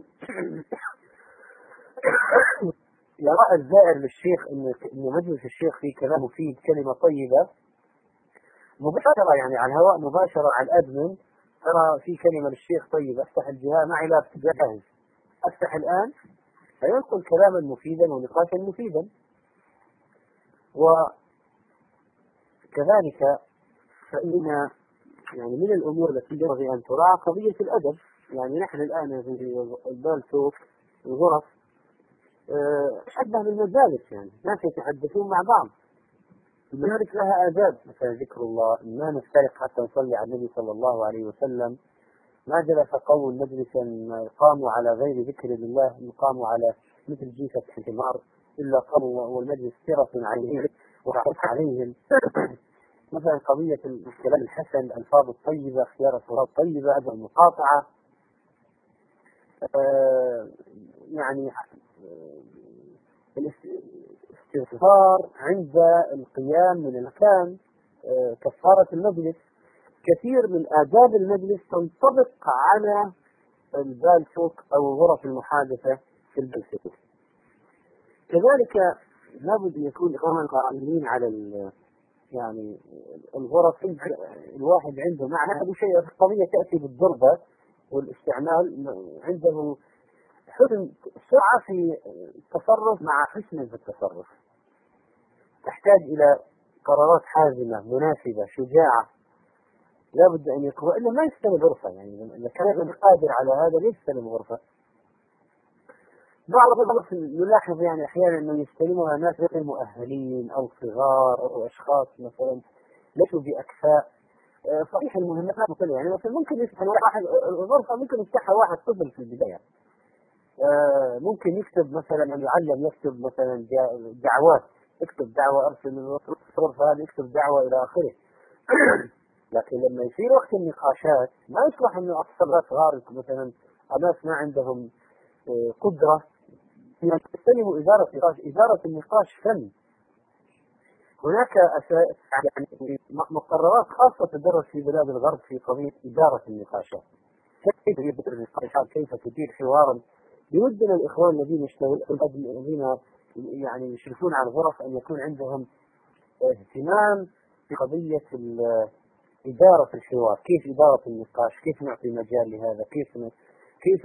يرى الزائر للشيخ ان مجلس الشيخ فيه كلام مفيد، كلمة طيبة مباشرة يعني على الهواء مباشرة على الأدمن، ترى في كلمة للشيخ طيبة، افتح الجهاز معي لا جاهز، افتح الآن فينقل كلاما مفيدا ونقاشا مفيدا. وكذلك فإن يعني من الأمور التي ينبغي أن تراعى قضية الأدب. يعني نحن الآن في البالتوك الغرف أشبه بالمجالس، يعني ناس يتحدثون مع بعض، المجالس لها آداب، مثلا ذكر الله، ما نفترق حتى نصلي على النبي صلى الله عليه وسلم، ما جلس قوم مجلسا قاموا على غير ذكر الله، قاموا على مثل جيفة حمار إلا قاموا والمجلس سرة عليهم وحرص عليهم. مثلا قضية الكلام الحسن، الألفاظ الطيبة، اختيار الصورة الطيبة، عدم المقاطعة، آه يعني الاستغفار عند القيام من المكان، آه كفارة المجلس. كثير من آداب المجلس تنطبق على البالتوك أو غرف المحادثة في البالتوك. كذلك لابد أن يكون إخوان قائمين على يعني الغرف الواحد عنده مع هذا شيء، القضية تأتي بالضربة والاستعمال، عنده حسن سرعة في التصرف مع حسن في التصرف، تحتاج إلى قرارات حازمة مناسبة شجاعة، لابد أن يكون إلا ما يستلم غرفة. يعني إذا كان قادر على هذا ليس يستلم غرفة. بعض الغرف نلاحظ يعني أحيانا أنه يستلمها ناس غير مؤهلين أو صغار أو أشخاص مثلا ليسوا بأكفاء. صحيح المهمات مختلفة، يعني مثلا ممكن يفتح واحد الغرفة ممكن يفتحها واحد طفل في البداية، ممكن يكتب مثلا أن يعلم يكتب مثلا دعوات، يكتب دعوة أرسل من الغرفة هذه، يكتب دعوة إلى آخره. لكن لما يصير وقت النقاشات ما يصلح أنه أطفال صغار مثلا ناس ما عندهم قدرة يستلموا إدارة النقاش. إدارة النقاش فن، هناك يعني مقررات خاصة تدرس في بلاد الغرب في قضية إدارة النقاشات، كيف يدير النقاشات، كيف تدير حوارا. بودنا الإخوان الذين يشتغلون الذين يعني يشرفون على الغرف أن يكون عندهم اهتمام بقضية إدارة الحوار، كيف إدارة النقاش، كيف نعطي مجال لهذا، كيف كيف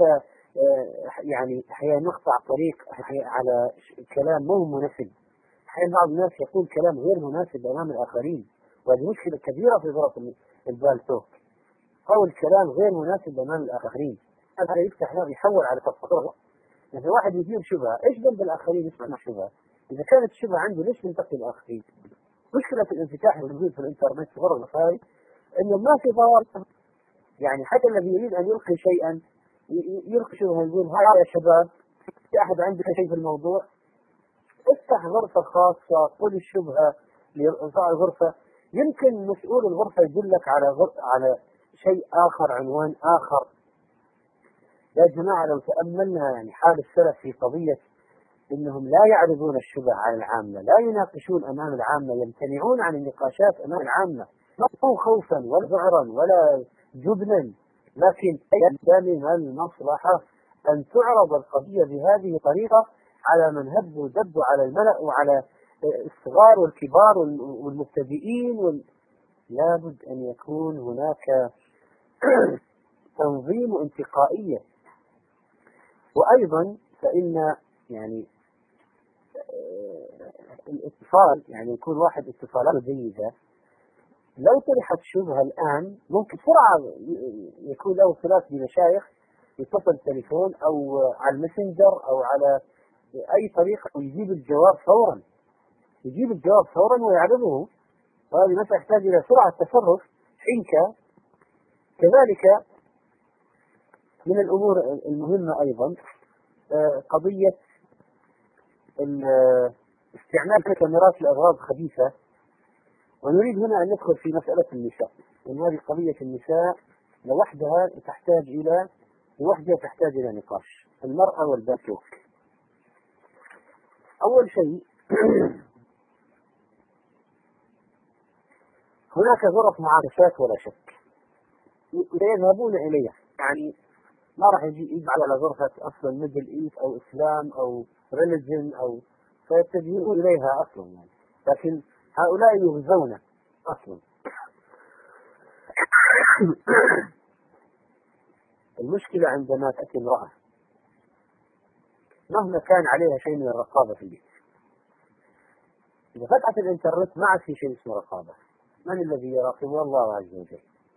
يعني أحيانا نقطع طريق على كلام مو مناسب. أحيانا بعض الناس يقول كلام غير مناسب أمام الآخرين، وهذه مشكلة كبيرة في غرف البالتوك، قول كلام غير مناسب أمام الآخرين، هذا يفتح له يحول على تصرف. يعني واحد يثير شبهة، إيش ذنب الآخرين يسمع شبهة؟ إذا كانت الشبهة عنده ليش ينتقي الآخرين؟ مشكلة الانفتاح الموجود في الإنترنت في غرف الخارج إنه ما في ضوابط. يعني حتى الذي يريد أن يلقي شيئا يلقي شبهة، يقول ها يا شباب في أحد عنده شيء في الموضوع، افتح غرفة خاصة، قل الشبهة لإنصاء الغرفة، يمكن مسؤول الغرفة يدلك على غر... على شيء آخر، عنوان آخر. يا جماعة لو تأملنا يعني حال السلف في قضية إنهم لا يعرضون الشبه على العامة، لا يناقشون أمام العامة، يمتنعون عن النقاشات أمام العامة، لا خوفا ولا ذعرا ولا جبنا، لكن يلزم المصلحة أن تعرض القضية بهذه الطريقة على من هب ودب على الملأ وعلى الصغار والكبار والمبتدئين وال... لابد أن يكون هناك تنظيم وانتقائية. وأيضا فإن يعني الاتصال، يعني يكون واحد اتصالاته جيدة، لو طرحت شبهة الآن ممكن بسرعة يكون له صلات بمشايخ، يتصل تليفون أو على الماسنجر أو على أي طريقة ويجيب الجواب فورا، يجيب الجواب فورا ويعرضه. وهذه مسألة تحتاج إلى سرعة تصرف حنكة. كذلك من الأمور المهمة أيضا قضية استعمال كاميرات لأغراض خبيثة. ونريد هنا أن ندخل في مسألة النساء، لأن هذه قضية النساء لوحدها تحتاج إلى لوحدها تحتاج إلى نقاش. المرأة والباكوك. أول شيء هناك غرف معاكسات ولا شك يذهبون إليها، يعني ما راح يجي على غرفة أصلا ميدل إيست أو إسلام أو ريليجن أو فيتجهون إليها أصلا يعني. لكن هؤلاء يغزون أصلا. المشكلة عندما تأتي امرأة مهما كان عليها شيء من الرقابة في البيت، إذا فتحت الإنترنت ما عاد في شيء اسمه رقابة. من الذي يراقب؟ الله عز وجل.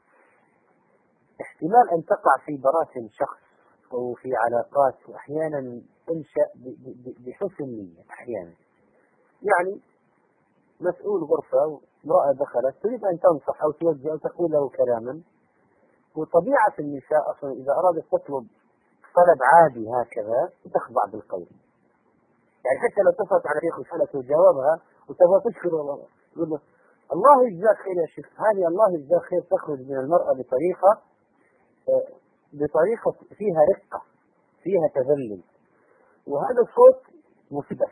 احتمال أن تقع في براثن شخص أو في علاقات، وأحيانا تنشأ بحسن نية. أحيانا يعني مسؤول غرفة امرأة دخلت تريد أن تنصح أو توجه أو تقول له كلاما، وطبيعة النساء أصلا إذا أرادت تطلب طلب عادي هكذا تخضع بالقول. يعني حتى لو اتصلت على شيخ وسألته وجاوبها وتبغى تشكر الله، يقول له الله يجزاك خير يا شيخ. هذه الله يجزاك خير تخرج من المرأة بطريقة بطريقة فيها رقة، فيها تذلل، وهذا الصوت مفيد.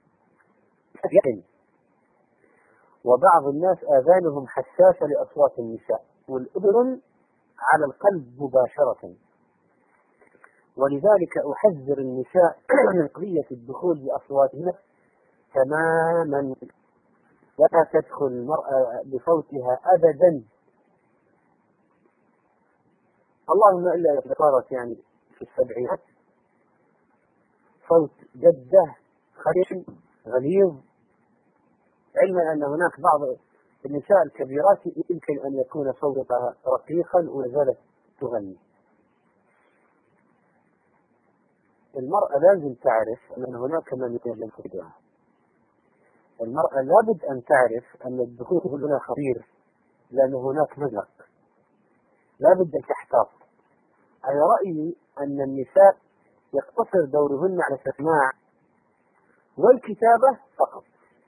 وبعض الناس آذانهم حساسة لأصوات النساء، والأذن على القلب مباشرة. ولذلك أحذر النساء من قضية الدخول بأصواتهن تماما. لا تدخل المرأة بصوتها أبدا، اللهم إلا إذا صارت يعني في السبعينات صوت جدة خشن غليظ، علما أن هناك بعض النساء الكبيرات يمكن أن يكون صوتها رقيقا وزالت تغني. المرأة لازم تعرف أن هناك من يجب. المرأة لابد أن تعرف أن الدخول هنا خطير، لأن هناك مزق، لابد أن تحتاط. على رأيي أن النساء يقتصر دورهن على السماع والكتابة فقط،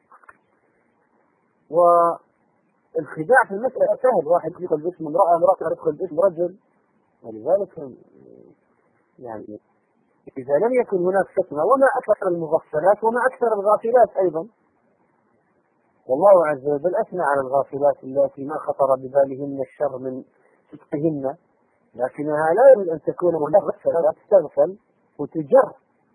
والخداع في المسألة سهل. واحد يدخل باسم امرأة، امرأة تدخل باسم رجل. ولذلك يعني إذا لم يكن هناك فتنة، وما أكثر المغفلات وما أكثر الغافلات أيضا. والله عز وجل أثنى على الغافلات التي ما خطر ببالهن الشر من صدقهن، لكنها لا يجب أن تكون مغفلة تستغفل وتجر.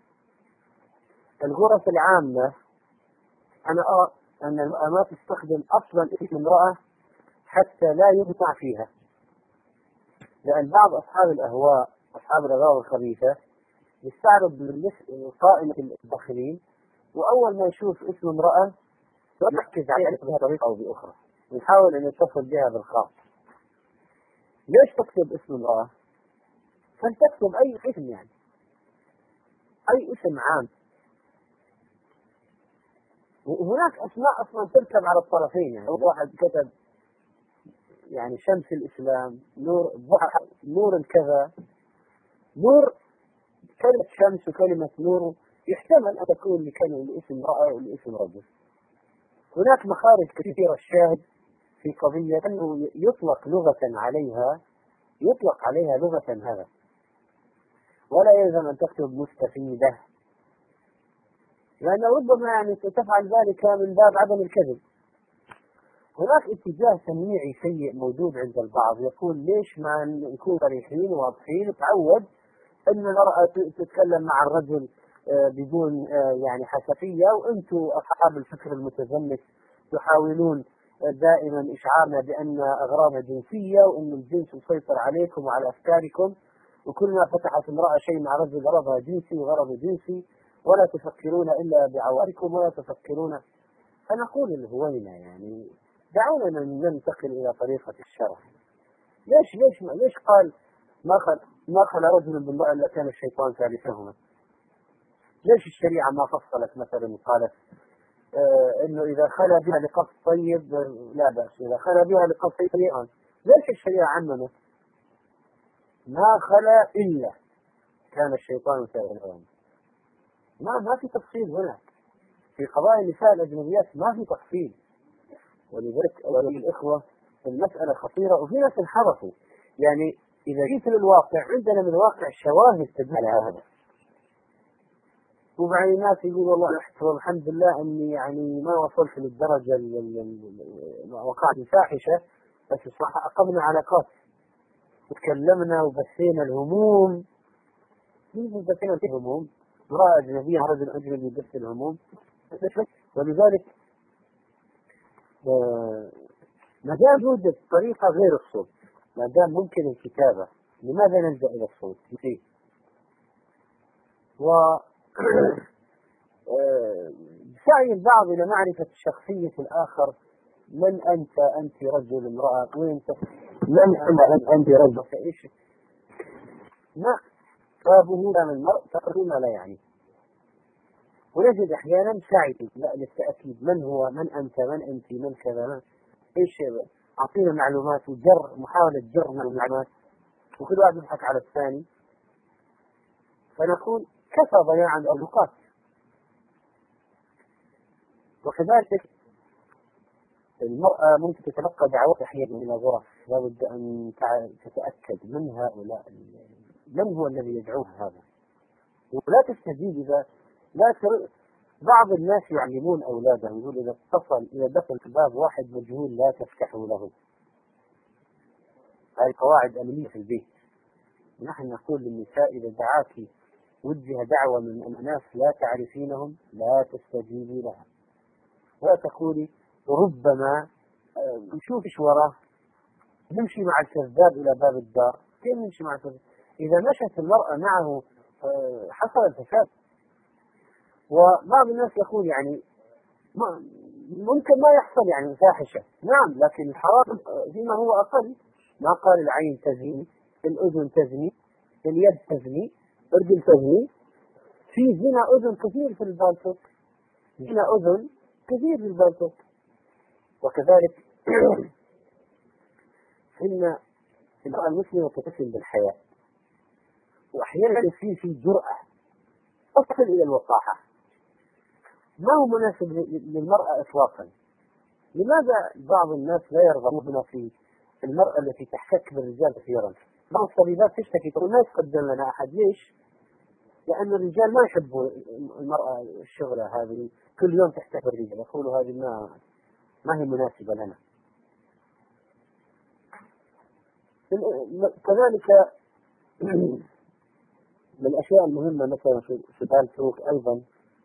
الغرف العامة أنا أرى أن المرأة ما تستخدم أصلا اسم امرأة حتى لا يبتع فيها، لأن بعض أصحاب الأهواء أصحاب الأغراض الخبيثة يستعرض قائمة الداخلين، وأول ما يشوف اسم امرأة يركز عليها بطريقة أو بأخرى، يحاول أن يتصل بها بالخاص. ليش تكتب اسم امرأة؟ فلتكتب أي اسم، يعني أي اسم عام. وهناك أسماء أصلا تركب على الطرفين، يعني واحد كتب يعني شمس الإسلام، نور نور الكذا، نور كلمة شمس وكلمة نور يحتمل أن تكون لكلمة لاسم امرأة ولاسم رجل. هناك مخارج كثيرة. الشاهد في قضية أنه يطلق لغة عليها يطلق عليها لغة هذا، ولا يلزم أن تكتب مستفيدة، لأن ربما يعني تفعل ذلك من باب عدم الكذب. هناك اتجاه تمييعي سيء موجود عند البعض، يقول ليش ما نكون صريحين واضحين. تعود أن المرأة تتكلم مع الرجل بدون يعني حساسية، وأنتم أصحاب الفكر المتزمت تحاولون دائما إشعارنا بأن أغراضها جنسية وأن الجنس يسيطر عليكم وعلى أفكاركم، وكل ما فتحت امرأة شيء مع رجل غرضها جنسي وغرض جنسي، ولا تفكرون إلا بعواركم ولا تفكرون. فنقول الهوينة يعني دعونا ننتقل إلى طريقة الشرع. ليش ليش ليش قال ما خل ما خلى رجل بالمرأة إلا كان الشيطان ثالثهما؟ ليش الشريعة ما فصلت مثلا وقالت آه إنه إذا خلى بها لقصد طيب لا بأس، إذا خلى بها لقصد سيئا؟ ليش الشريعة عممت ما خلى إلا كان الشيطان ثالثهما؟ ما ما في تفصيل هنا في قضايا النساء الأجنبيات، ما في تفصيل. ولذلك أولي الإخوة المسألة خطيرة، وفي ناس انحرفوا. يعني إذا جيت للواقع عندنا من الواقع شواهد تدل على هذا، وبعدين الناس يقول والله الحمد لله أني يعني ما وصلت للدرجة وقعت فاحشة، بس صراحة أقمنا علاقات وتكلمنا وبثينا الهموم. مين بثينا الهموم؟ امرأة أجنبية رجل أجنبي يبث الهموم. ولذلك ما دام يوجد طريقة غير الصوت، ما دام ممكن الكتابة، لماذا نلجأ إلى الصوت؟ و سعي البعض إلى معرفة شخصية الآخر، من أنت؟ أنت رجل، امرأة، وين أنت؟ من أنت؟ أنت رجل، إيش؟ ما فابه من المرء تقريبا لا يعني. ونجد أحيانا سعي للتأكيد من هو، من أنت، من أنت، من كذا، من إيش، أعطينا معلومات وجر، محاولة جر معلومات، وكل واحد يضحك على الثاني. فنقول كفى ضياعا الأوقات. وكذلك المرأة ممكن تتلقى دعوات أحيانا من الغرف، لا بد أن تتأكد من هؤلاء، من هو الذي يدعوها هذا، ولا تستجيب. إذا لا تر... بعض الناس يعلمون أولادهم، يقول إذا اتصل إذا دخل باب واحد مجهول لا تفتحوا له. هذه قواعد أمنية في البيت. نحن نقول للنساء إذا دعاك وجه دعوة من أناس لا تعرفينهم لا تستجيبي لها، ولا تقولي ربما نشوف ايش وراه، نمشي مع الكذاب إلى باب الدار. كيف نمشي مع الكذاب؟ إذا مشت المرأة معه حصل الفساد. وبعض الناس يقول يعني ما ممكن ما يحصل يعني فاحشة، نعم، لكن الحرام فيما هو أقل. ما قال العين تزني، الأذن تزني، اليد تزني، الرجل تزني. في زنا أذن كثير في البالتوك، زنا أذن كثير في البالتوك. وكذلك إن المرأة المسلمة تتصل بالحياة، وأحيانا في في جرأة تصل إلى الوقاحة، ما هو مناسب للمرأة إطلاقا. لماذا بعض الناس لا يرغبون في المرأة التي تحتك بالرجال كثيرا؟ بعض الطبيبات تشتكي تقول ما يتقدم لنا أحد. ليش؟ لأن الرجال ما يحبوا المرأة الشغلة هذه كل يوم تحتك بالرجال، يقولوا هذه ما ما هي مناسبة لنا. كذلك من الأشياء المهمة مثلا في بالتوك أيضا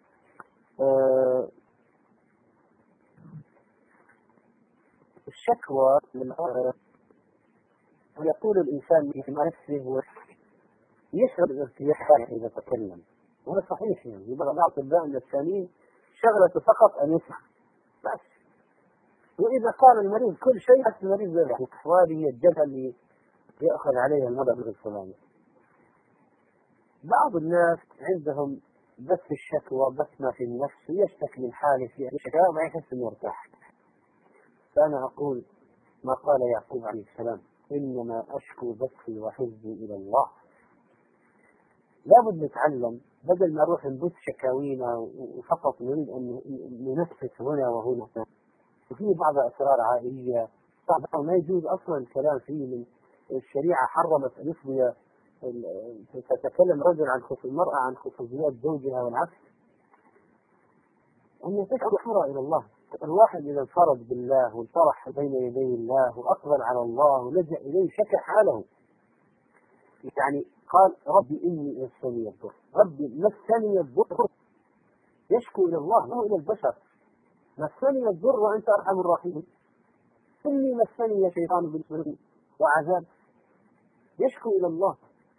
الشكوى للآخر، ويقول الإنسان مع نفسه يشعر بالارتياح إذا تكلم، وهذا صحيح. يعني بعض الأطباء النفسانيين شغلته فقط أن يسمع بس، وإذا قال المريض كل شيء حتى المريض يضحك، وهذه هي الجبهة اللي يأخذ عليها المرض الفلاني. بعض الناس عندهم بس الشكوى، بس ما في النفس، يشتكي من حاله في شكاوى ما يحس انه يرتاح. فأنا أقول ما قال يعقوب عليه السلام: إنما أشكو بثي وحزني إلى الله. لابد نتعلم بدل ما نروح نبث شكاوينا وفقط نريد أن ننفس هنا وهنا. وفي بعض أسرار عائلية طبعا ما يجوز أصلا الكلام فيه. من الشريعة حرمت أن يفضي تتكلم رجل عن خصوص المرأة عن خصوصيات زوجها والعكس، أن تشكو حرة إلى الله. الواحد إذا انفرد بالله وانطرح بين يدي الله وأقبل على الله ولجأ إليه شكى حاله، يعني قال ربي إني مسني الضر، ربي مسني الضر، يشكو إلى الله لا إلى البشر. مسني الضر وأنت أرحم الراحمين. إني مسني شيطان بالسوء وعذاب، يشكو إلى الله.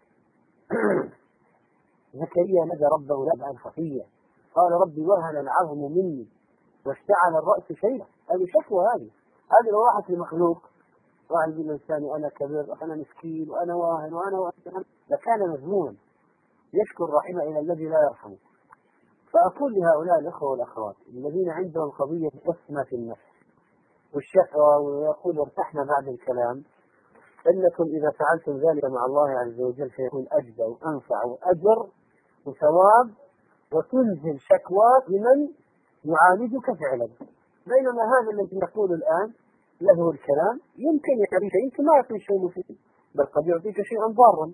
زكريا نادى ربه نداء خفيا، قال ربي وهن العظم مني واشتعل الرأس شيئا. هذه شكوى، هذه هذه لو راحت لمخلوق راح يقول الإنسان أنا كبير وأنا مسكين وأنا واهن وأنا واهن لكان مذموما. يشكو الرحمة إلى الذي لا يرحمه. فأقول لهؤلاء الأخوة والأخوات الذين عندهم قضية وسمة في النفس والشكوى ويقول ارتحنا بعد الكلام، إنكم إذا فعلتم ذلك مع الله عز وجل سيكون أجدى وأنفع وأجر وثواب، وتنزل شكوى لمن يعالجك فعلا. بينما هذا الذي يقول الآن له الكلام يمكن يعطيك شيء، يمكن ما يعطيك شيء مفيد، بل قد يعطيك شيئا ضارا.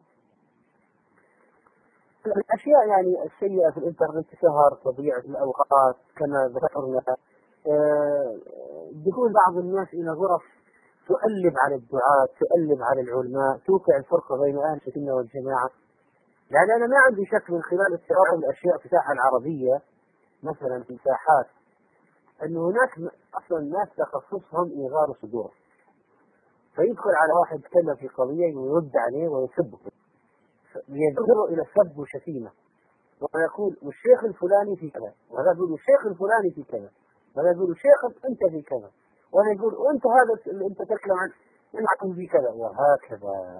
الأشياء يعني السيئة في الإنترنت، سهر، تضييع الأوقات كما ذكرنا، أه دخول بعض الناس إلى غرف تؤلب على الدعاة، تؤلب على العلماء، توقع الفرقة بين أهل السنة والجماعة. يعني أنا ما عندي شك من خلال استيعاب الأشياء في الساحة العربية مثلا في ساحات أن هناك أصلا ناس تخصصهم إيغار صدور، فيدخل على واحد يتكلم في قضية ويرد عليه ويسبه، يجر إلى السب وشتيمة، ويقول والشيخ الفلاني في كذا، وهذا يقول الشيخ الفلاني في كذا، وهذا يقول شيخ أنت في كذا، وهذا يقول وأنت هذا اللي أنت تتكلم عن إنكم في كذا، وهكذا.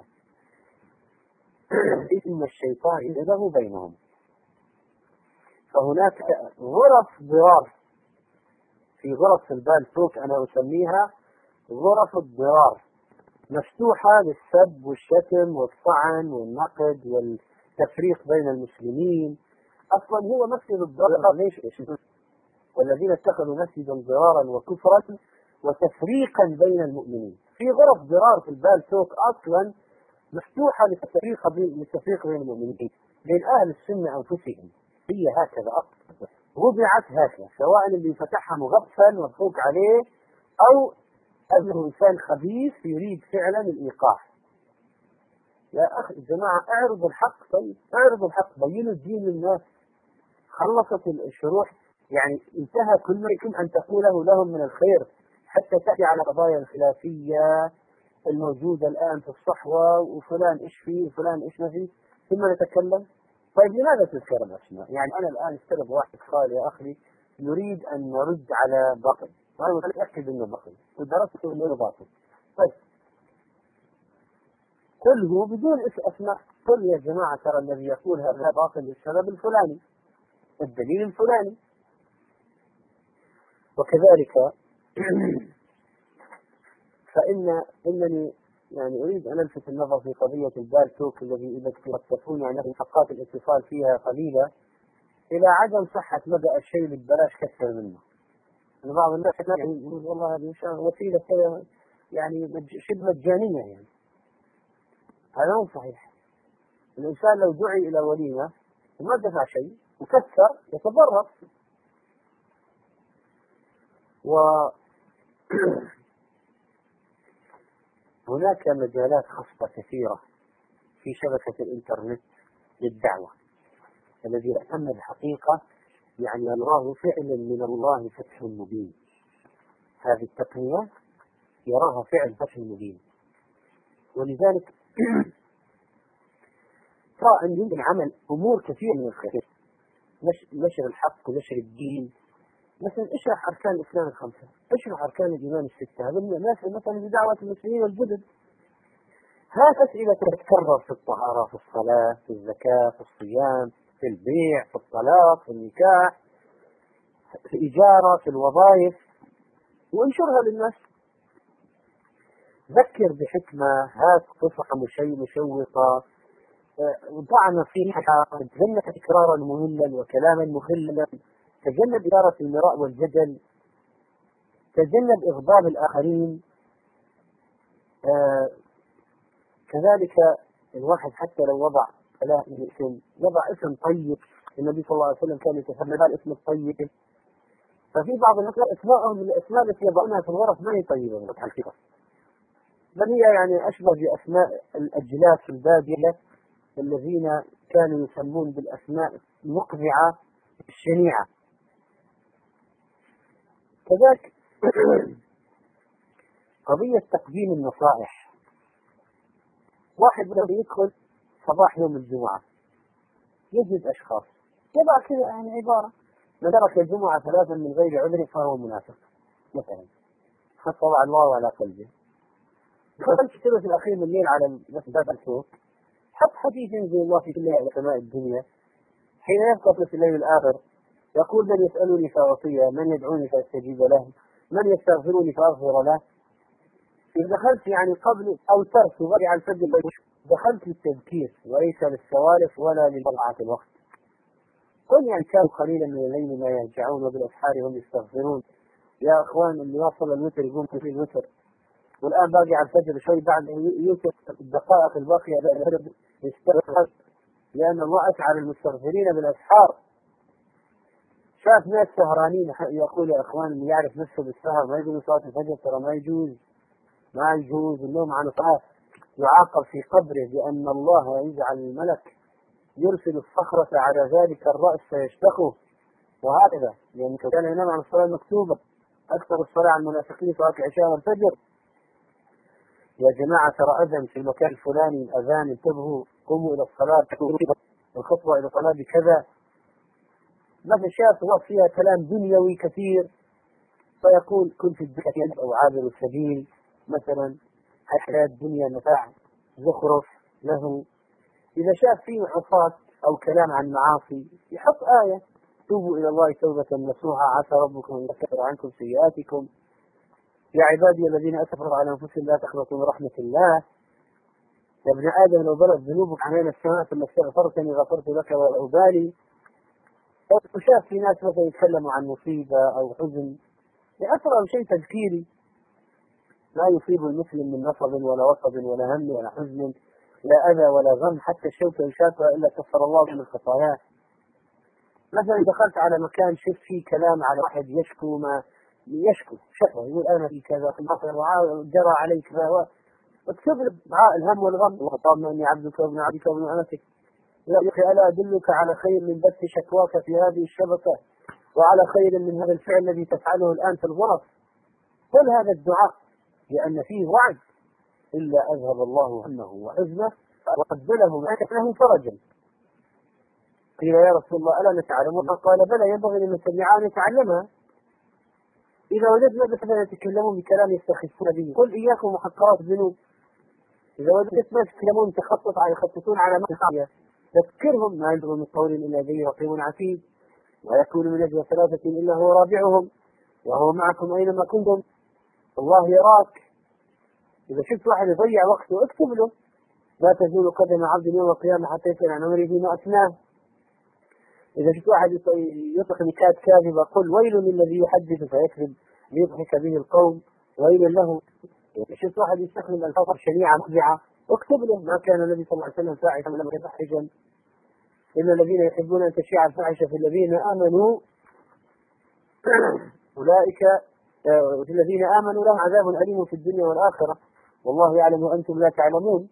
إن الشيطان يلعب بينهم. فهناك غرف ضرار، في غرف البال توك أنا أسميها غرف الضرار، مفتوحة للسب والشتم والطعن والنقد والتفريق بين المسلمين. أصلا هو مسجد الضرار، ليش؟ والذين اتخذوا مسجدا ضرارا وكفرا وتفريقا بين المؤمنين. في غرف ضرار في البال توك أصلا مفتوحة للتفريق للتفريق بين المؤمنين، بين أهل السنة أنفسهم. هي هكذا أصلا وضعت هكذا، سواء اللي فتحها مغفل مضحوك عليه أو أنه إنسان خبيث يريد فعلا الإيقاع. يا أخي الجماعة اعرضوا الحق، طيب اعرضوا الحق، بينوا الدين للناس. خلصت الشروح، يعني انتهى كل ما يمكن أن تقوله لهم من الخير، حتى تأتي على قضايا الخلافية الموجودة الآن في الصحوة، وفلان إيش فيه وفلان إيش ما فيه، ثم نتكلم. طيب لماذا تذكر الأسماء؟ يعني أنا الآن استلم واحد قال يا أخي نريد أن نرد على باطل، وأنا متأكد أنه باطل ودرسته أنه باطل. طيب قله بدون أسماء، قل يا جماعة ترى الذي يقول هذا باطل للسبب الفلاني، الدليل الفلاني. وكذلك فإن إنني يعني أريد أن ألفت النظر في قضية البال توك الذي إذا تكون يعني حلقات الاتصال فيها قليلة إلى عدم صحة مبدأ الشيء بالبلاش كثر منه. يعني بعض الناس يعني يقول والله هذه وسيلة يعني شبه مجانية، يعني هذا مو صحيح. الإنسان لو دعي إلى وليمة وما دفع شيء وكثر يتضرر. و هناك مجالات خاصة كثيرة في شبكة الإنترنت للدعوة، الذي يهتم الحقيقة يعني يراه فعلا من الله فتح مبين. هذه التقنيات يراها فعل فتح مبين، ولذلك ترى أن يمكن عمل أمور كثيرة من الخير، نشر الحق ونشر الدين. مثلا اشرح أركان الإسلام الخمسة، اشرح أركان الإيمان الستة، هذا الناس مثلا بدعوة المسلمين الجدد. هذه أسئلة تتكرر في الطهارة، في الصلاة، في الزكاة، في الصيام، في البيع، في الطلاق، في النكاح، في الإجارة، في الوظائف، وانشرها للناس. ذكر بحكمة، هات قصة مشوقة، ضع نصيحة، تجنب تكرارا مملا وكلاما مخلا، تجنب إدارة المراء والجدل، تجنب إغضاب الآخرين. آه كذلك الواحد حتى لو وضع له اسم، وضع اسم طيب. النبي صلى الله عليه وسلم كان يتحمل الاسم الطيب. ففي بعض الناس اسمائهم من الاسماء التي يضعونها في الغرف ما هي طيبة من الحقيقة، بل هي يعني أشبه بأسماء الأجلاس البادية الذين كانوا يسمون بالأسماء المقذعة الشنيعة. كذلك قضية تقديم النصائح. واحد بدأ يدخل صباح يوم الجمعة يجد أشخاص يضع كذا يعني عبارة: من ترك الجمعة ثلاثا من غير عذر فهو منافق مثلا، حط طبعا الواو على قلبه. دخلت في الثلث الأخير من الليل على باب السوق، حط حديث ينزل الله في كل على سماء الدنيا حين يبقى في الليل الآخر يقول: من يسألني فأعطيه، من يدعوني فأستجيب له، من يستغفرني فأغفر له. إذا دخلت يعني قبل أو ترك وبرع الفجر دخلت للتذكير وليس للسوالف ولا لضياع الوقت. قل يعني كانوا قليلا من الليل ما يهجعون وبالأسحار هم يستغفرون. يا أخوان اللي وصل الوتر يقوم في الوتر، والآن باقي على الفجر شوي بعد يوتر الدقائق الباقية يستغفر، لأن الله أسعى للمستغفرين بالأسحار. شاف ناس سهرانين يقول: يا أخوان اللي يعرف نفسه بالسهر ما يقول صلاة الفجر ترى ما يجوز ما يجوز النوم عن صلاة، يعاقب في قبره بأن الله يجعل الملك يرسل الصخرة على ذلك الرأس فيشتخه، وهكذا لأنه يعني كان ينام عن الصلاة المكتوبة. أكثر الصلاة على المنافقين صلاة العشاء والفجر. يا جماعة ترى أذن في المكان الفلاني الأذان، انتبهوا قوموا إلى الصلاة، الخطوة إلى الصلاة بكذا. مثل شاف الله فيها كلام دنيوي كثير فيقول: كن في الدنيا أو عابر السبيل مثلا، حياة الدنيا متاع زخرف له. إذا شاف فيه عصاة أو كلام عن معاصي يحط آية: توبوا إلى الله توبة نصوحا عسى ربكم أن يكفر عنكم سيئاتكم يا عبادي الذين أسرفوا على أنفسهم لا تقنطوا من رحمة الله يا ابن آدم لو بلغت ذنوبك عنان السماء ثم استغفرتني غفرت لك ولا أبالي. وشاف في ناس مثلا يتكلموا عن مصيبة أو حزن لأسرع شيء تذكيري لا يصيب المسلم من نصب ولا وصب ولا هم ولا حزن لا أذى ولا غم حتى الشوكة يشافها إلا كفر الله من خطاياه. مثلا دخلت على مكان شفت فيه كلام على واحد يشكو ما يشكو شكوى يقول أنا في كذا في مصر جرى علي كذا، واكتب له دعاء الهم والغم: اللهم إني عبدك وابن عبدك وابن أمتك يا أخي ألا أدلك على خير من بث شكواك في هذه الشبكة وعلى خير من هذا الفعل الذي تفعله الآن في الغرف. قل هذا الدعاء لأن فيه وعد: إلا أذهب الله همه وحزنه وقبله له فرجا. قيل: يا رسول الله ألا نتعلمها؟ قال: بلى ينبغي للمستمعين أن يتعلمها. إذا وجدنا مثلا يتكلمون بكلام يستخفون به قل إياكم محقرات الذنوب. إذا وجدت ناس يتكلمون تخطط على يخططون على معصية ذكرهم: ما يلفظ من قول إلا لديه رقيب عتيد ويكون من نجوى ثلاثة إلا هو رابعهم وهو معكم أينما كنتم الله يراك. إذا شفت واحد يضيع وقته اكتب له: لا تزول قدم عبد يوم القيامة حتى يسأل عن عمره فيما أفناه. إذا شفت واحد يطلق نكات كاذبة قل: ويل للذي يحدث فيكذب ليضحك به القوم ويل له. إذا شفت واحد يستخدم ألفاظ شنيعة مخدعة اكتب له: ما كان النبي صلى الله عليه وسلم فاحشا ولم يكن محرجا إن الذين يحبون أن تشيع الفاحشة في الذين آمنوا أولئك في الذين آمنوا لهم عذاب أليم في الدنيا والآخرة والله يعلم وأنتم لا تعلمون.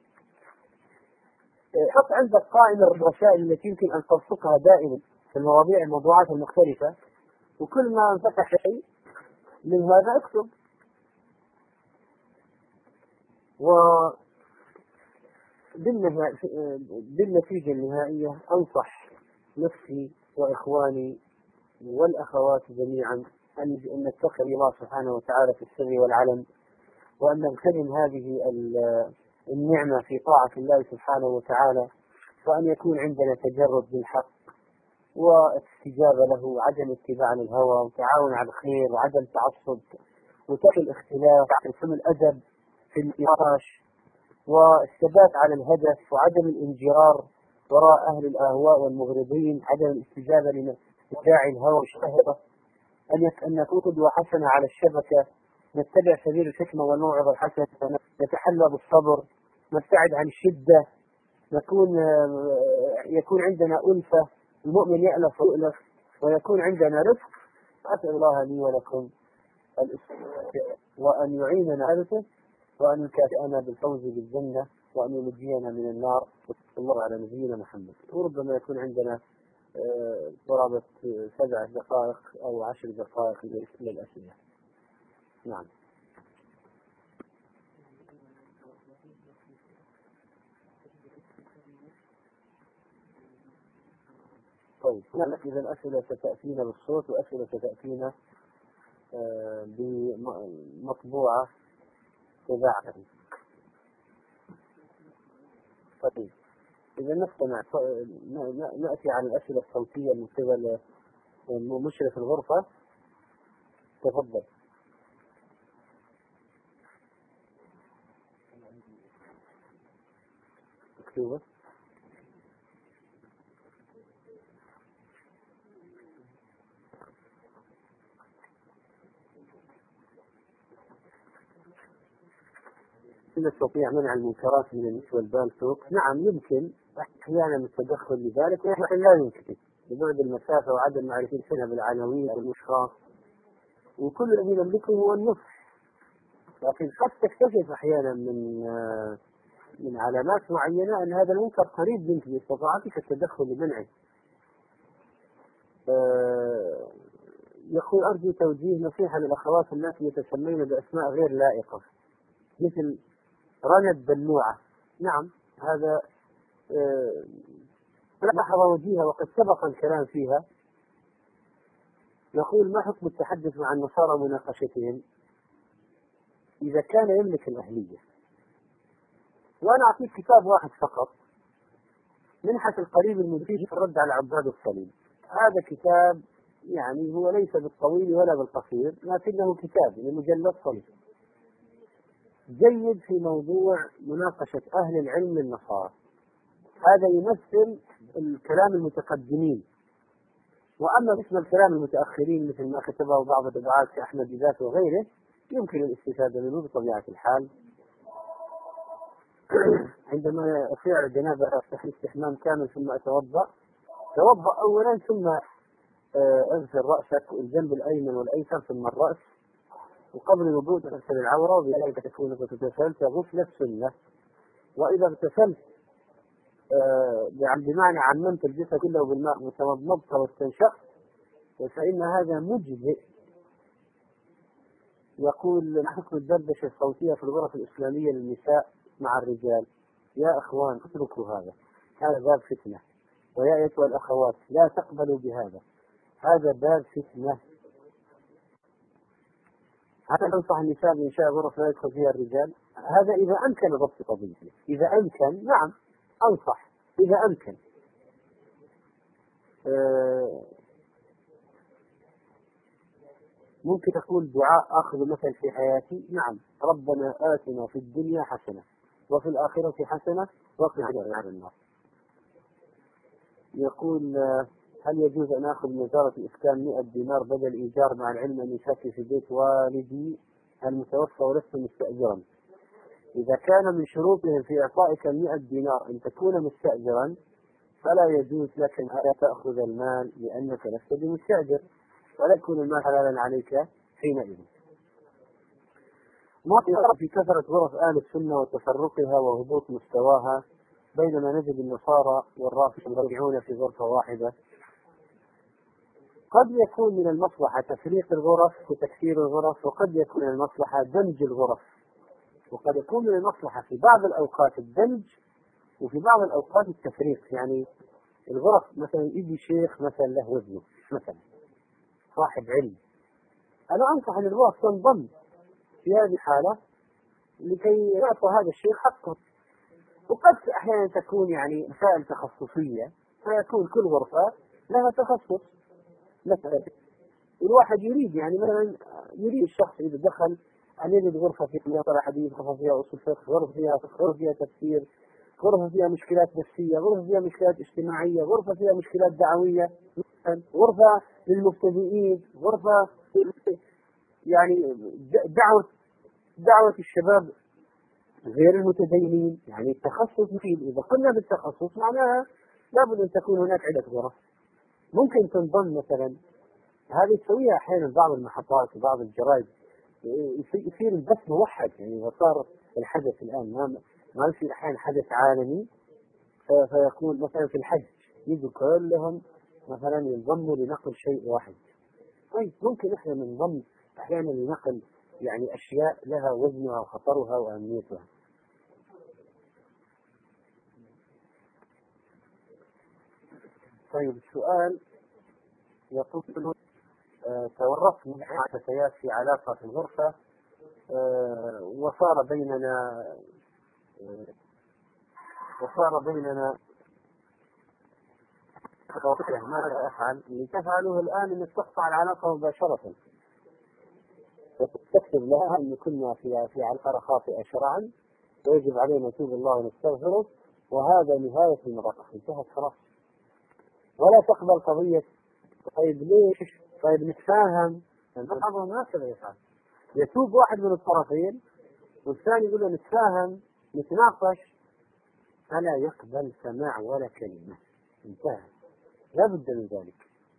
حط عندك قائمة الرسائل التي يمكن أن تلصقها دائما في المواضيع الموضوعات المختلفة، وكل ما انفتح شيء من هذا اكتب. وبالنتيجة النهائية أنصح نفسي وإخواني والأخوات جميعا أن نتقي الله سبحانه وتعالى في السر والعلن، وأن نغتنم هذه النعمة في طاعة الله سبحانه وتعالى، وأن يكون عندنا تجرد بالحق واستجابة له، عدم اتباع الهوى وتعاون على الخير وعدم تعصب وترك الاختلاف وحسن الأدب في النقاش والثبات على الهدف وعدم الانجرار وراء أهل الأهواء والمغرضين، عدم الاستجابة لداعي الهوى والشهوة، أن نكون قدوة حسنة على الشبكة، نتبع سبيل الحكمة والموعظة الحسنة، نتحلى بالصبر، نبتعد عن الشدة، نكون يكون عندنا ألفة، المؤمن يألف ويؤلف، ويكون عندنا رفق. أسأل الله لي ولكم الاستغفار وأن يعيننا على ذلك وأن يكافئنا بالفوز بالجنة وأن ينجينا من النار. صلى الله على نبينا محمد. وربما يكون عندنا قرابة سبع دقائق أو عشر دقائق للأسئلة. نعم. بالصوت. يعني إذا الأسئلة ستأتينا بالصوت وأسئلة ستأتينا بمطبوعة إذاعة. طيب إذا نستمع نأتي على الأسئلة الصوتية من قبل مشرف الغرفة. تفضل. مكتوبة. نستطيع منع المنكرات من النسوة والبالتوك؟ نعم يمكن أحيانا التدخل لذلك، ولكن لا يمكن لبعد المسافة وعدم معرفتنا بالعناوين والأشخاص، وكل الذي نملكه هو النصح. لكن قد تكتشف أحيانا من من علامات معينة أن هذا المنكر قريب منك باستطاعتك التدخل لمنعه. أه يقول أرجو توجيه نصيحة للأخوات التي يتسمين بأسماء غير لائقة مثل رنا الدلوعة. نعم هذا أه لحظة وجيهة وقد سبق الكلام فيها. يقول ما حكم التحدث مع النصارى ومناقشتهم إذا كان يملك الأهلية؟ وأنا أعطيك كتاب واحد فقط، منحة القريب المفيد في الرد على عباد الصليب. هذا كتاب يعني هو ليس بالطويل ولا بالقصير، لكنه كتاب لمجلد صليب جيد في موضوع مناقشة أهل العلم النصارى. هذا يمثل الكلام المتقدمين، وأما باسم الكلام المتأخرين مثل ما كتبه بعض الدعاة كأحمد ذات وغيره يمكن الاستفادة منه بطبيعة الحال. عندما أفعل الجنابة أفتح الاستحمام كامل ثم أتوضأ، توضأ أولا ثم أغسل رأسك الجنب الأيمن والأيسر ثم الرأس، وقبل الوضوء تغسل العورة، وبذلك تكون قد اغتسلت غسلة سنة. وإذا اغتسلت بمعنى عممت الجسد كله بالماء وتمضمضت واستنشقت فإن هذا مجزئ. يقول ما حكم الدردشة الصوتية في الغرف الإسلامية للنساء مع الرجال؟ يا أخوان اتركوا هذا، هذا باب فتنة، ويا أيتها الأخوات لا تقبلوا بهذا، هذا باب فتنة. هل تنصح النساء بإنشاء غرف لا يدخل فيها الرجال؟ هذا إذا أمكن ضبط قضيته. إذا أمكن نعم أنصح إذا أمكن. أه ممكن تقول دعاء آخذ مثل في حياتي؟ نعم، ربنا آتنا في الدنيا حسنة وفي الآخرة حسنة وقنا عذاب النار. يقول هل يجوز أن آخذ من وزارة الإسكان مئة دينار بدل إيجار، مع العلم أني ساكن في بيت والدي المتوفى ولست مستأجرا؟ إذا كان من شروطهم في إعطائك مئة دينار أن تكون مستأجرا فلا يجوز لك أن تأخذ المال لأنك لست بمستأجر، ولا يكون المال حلالا عليك حينئذ. ما يرى في كثرة غرف أهل السنة وتفرقها وهبوط مستواها، بينما نجد النصارى والرافضة يرجعون في غرفة واحدة. قد يكون من المصلحة تفريق الغرف وتكثير الغرف، وقد يكون من المصلحة دمج الغرف، وقد يكون من المصلحة في بعض الأوقات الدمج وفي بعض الأوقات التفريق. يعني الغرف مثلا يجي شيخ مثلا له وزنه مثلا صاحب علم، أنا أنصح أن الغرف تنضم في هذه الحالة لكي يعطى هذا الشيخ حقه. وقد أحيانا تكون يعني مسائل تخصصية، فيكون كل غرفة لها تخصص. مثلا الواحد يريد يعني مثلا يريد الشخص إذا دخل أن يجد غرفة فيها طلع حديث، غرفة فيها أصول فقه، غرفة فيها فقه، غرفة فيها تفسير، غرفة فيها مشكلات نفسية، غرفة فيها مشكلات اجتماعية، غرفة فيها مشكلات دعوية، غرفة للمبتدئين، غرفة يعني دعوة دعوة الشباب غير المتدينين. يعني التخصص مفيد. إذا قلنا بالتخصص معناها لابد أن تكون هناك عدة غرف. ممكن تنضم مثلا، هذه تسويها أحيانا بعض المحطات وبعض الجرائد، يصير البث موحد. يعني إذا صار الحدث الآن ما ما يصير أحيانا حدث عالمي، فيكون مثلا في الحج يجوا كلهم مثلا ينضموا لنقل شيء واحد. طيب ممكن إحنا ننضم أحيانا لنقل يعني أشياء لها وزنها وخطرها وأهميتها. طيب السؤال يقول آه تورطت مع فتيات في علاقة في الغرفة، آه وصار بيننا آه وصار بيننا ماذا أفعل؟ اللي تفعله الآن أنك تقطع العلاقة مباشرة وتكتب لها أن كنا في في علاقة خاطئة شرعا ويجب علينا نتوب الله ونستغفره وهذا نهاية المراقبة، انتهت خلاص. ولا تقبل قضية طيب ليش؟ طيب نتفاهم، بعضهم هكذا يفعل، يتوب واحد من الطرفين والثاني يقول له نتفاهم نتناقش، فلا يقبل سماع ولا كلمة، انتهى، لا بد من ذلك.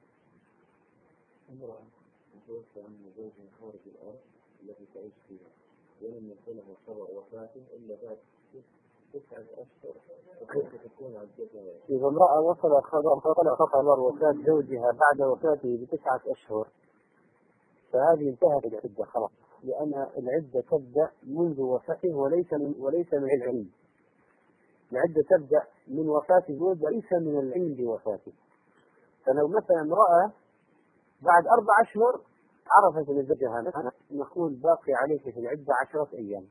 امرأة متوفى عن زوجها خارج الأرض التي تعيش فيها ولم يصلها خبر وفاته إلا بعد تسعة أشهر، فكيف تكون عدتها؟ إذا امرأة وصل خبر خبر وفاة زوجها بعد وفاته بتسعة أشهر فهذه انتهت العدة خلاص، لأن العدة تبدأ منذ وفاته وليس من وليس من العلم. العدة تبدأ من وفاة الزوج وليس من العلم بوفاته. فلو مثلا امرأة بعد أربع أشهر عرفت أن زوجها نقول باقي عليك في العدة عشرة أيام،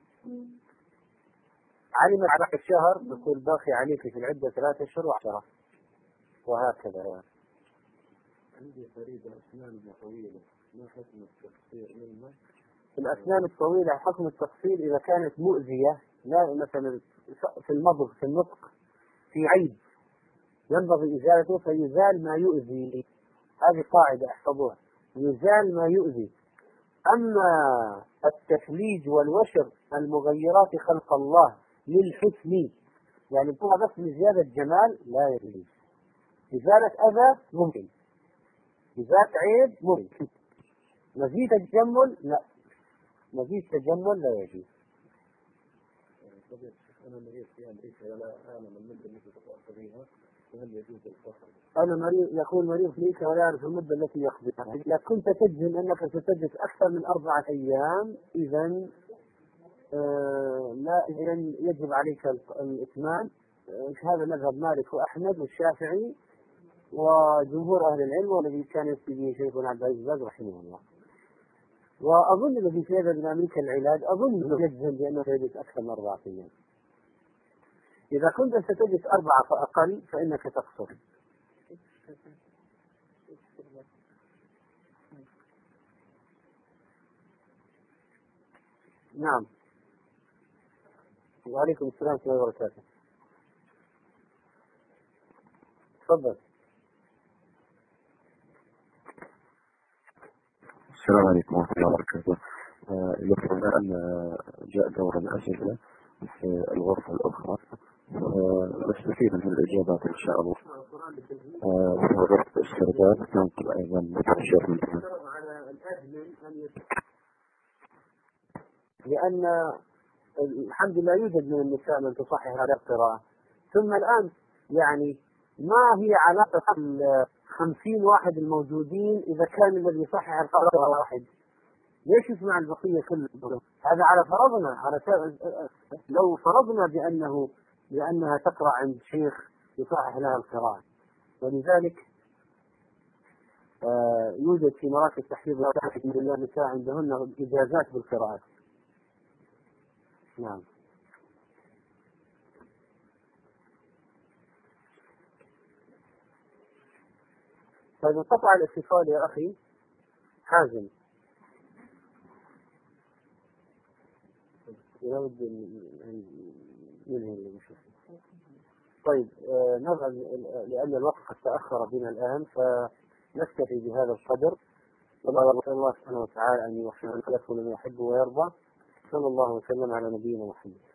علمت بعد الشهر نقول باقي عليك في العدة ثلاثة أشهر وعشرة، وهكذا. عندي فريدة أسنانها طويلة، ما حكم التقصير منها؟ الأسنان الطويلة حكم التقصير إذا كانت مؤذية، لا مثلا في المضغ في النطق في عيب ينبغي إزالته فيزال ما يؤذي، هذه قاعدة احفظوها، يزال ما يؤذي. أما التثليج والوشر المغيرات خلق الله للحسن يعني بتبقى بس لزيادة جمال لا يجوز. إزالة أذى ممكن، إزالة عيب ممكن، مزيد تجمل لا، مزيد تجمل لا يجوز. أنا مريض في أمريكا ولا أعلم المدة التي تقضيها، فهل يجوز الفصل؟ أنا مريض يكون مريض في أمريكا ولا يعرف المدة التي يقضيها، إذا كنت تجزم أنك ستجلس أكثر من أربعة أيام إذا آه لا إذن يجب عليك الإتمام. آه هذا مذهب مالك وأحمد والشافعي وجمهور أهل العلم والذي كان يفتي شيخنا عبد العزيز باز رحمه الله. وأظن الذي في هذا من أمريكا العلاج أظن يجزم بأنه يجلس أكثر من أربعة أيام. إذا كنت ستجلس أربعة فأقل فإنك تقصر. نعم. وعليكم السلام ورحمة الله وبركاته. تفضل. السلام عليكم ورحمة الله وبركاته. يقول أن جاء دور الأسئلة في الغرفة الأخرى نستفيد من الإجابات إن شاء الله. في غرفة الاسترداد ننقل أيضا الشيخ من لأن الحمد لله يوجد من النساء من تصحح هذه القراءة. ثم الآن يعني ما هي علاقة خمسين واحد الموجودين إذا كان الذي يصحح القراءة واحد؟ ليش يسمع البقية كلهم؟ هذا على فرضنا، على لو فرضنا بأنه لأنها تقرأ عند شيخ يصحح لها القراءة. ولذلك آه يوجد في مراكز تحفيظ الحمد لله نساء عندهن إجازات بالقراءات. نعم. طيب انقطع الاتصال يا أخي حازم. يود منه اللي مش طيب آه نظرا لأن الوقت قد تأخر بنا الآن فنكتفي بهذا القدر. والله الله سبحانه وتعالى أن يوفقنا لكم لما يحب ويرضى. صلى الله وسلم على نبينا محمد.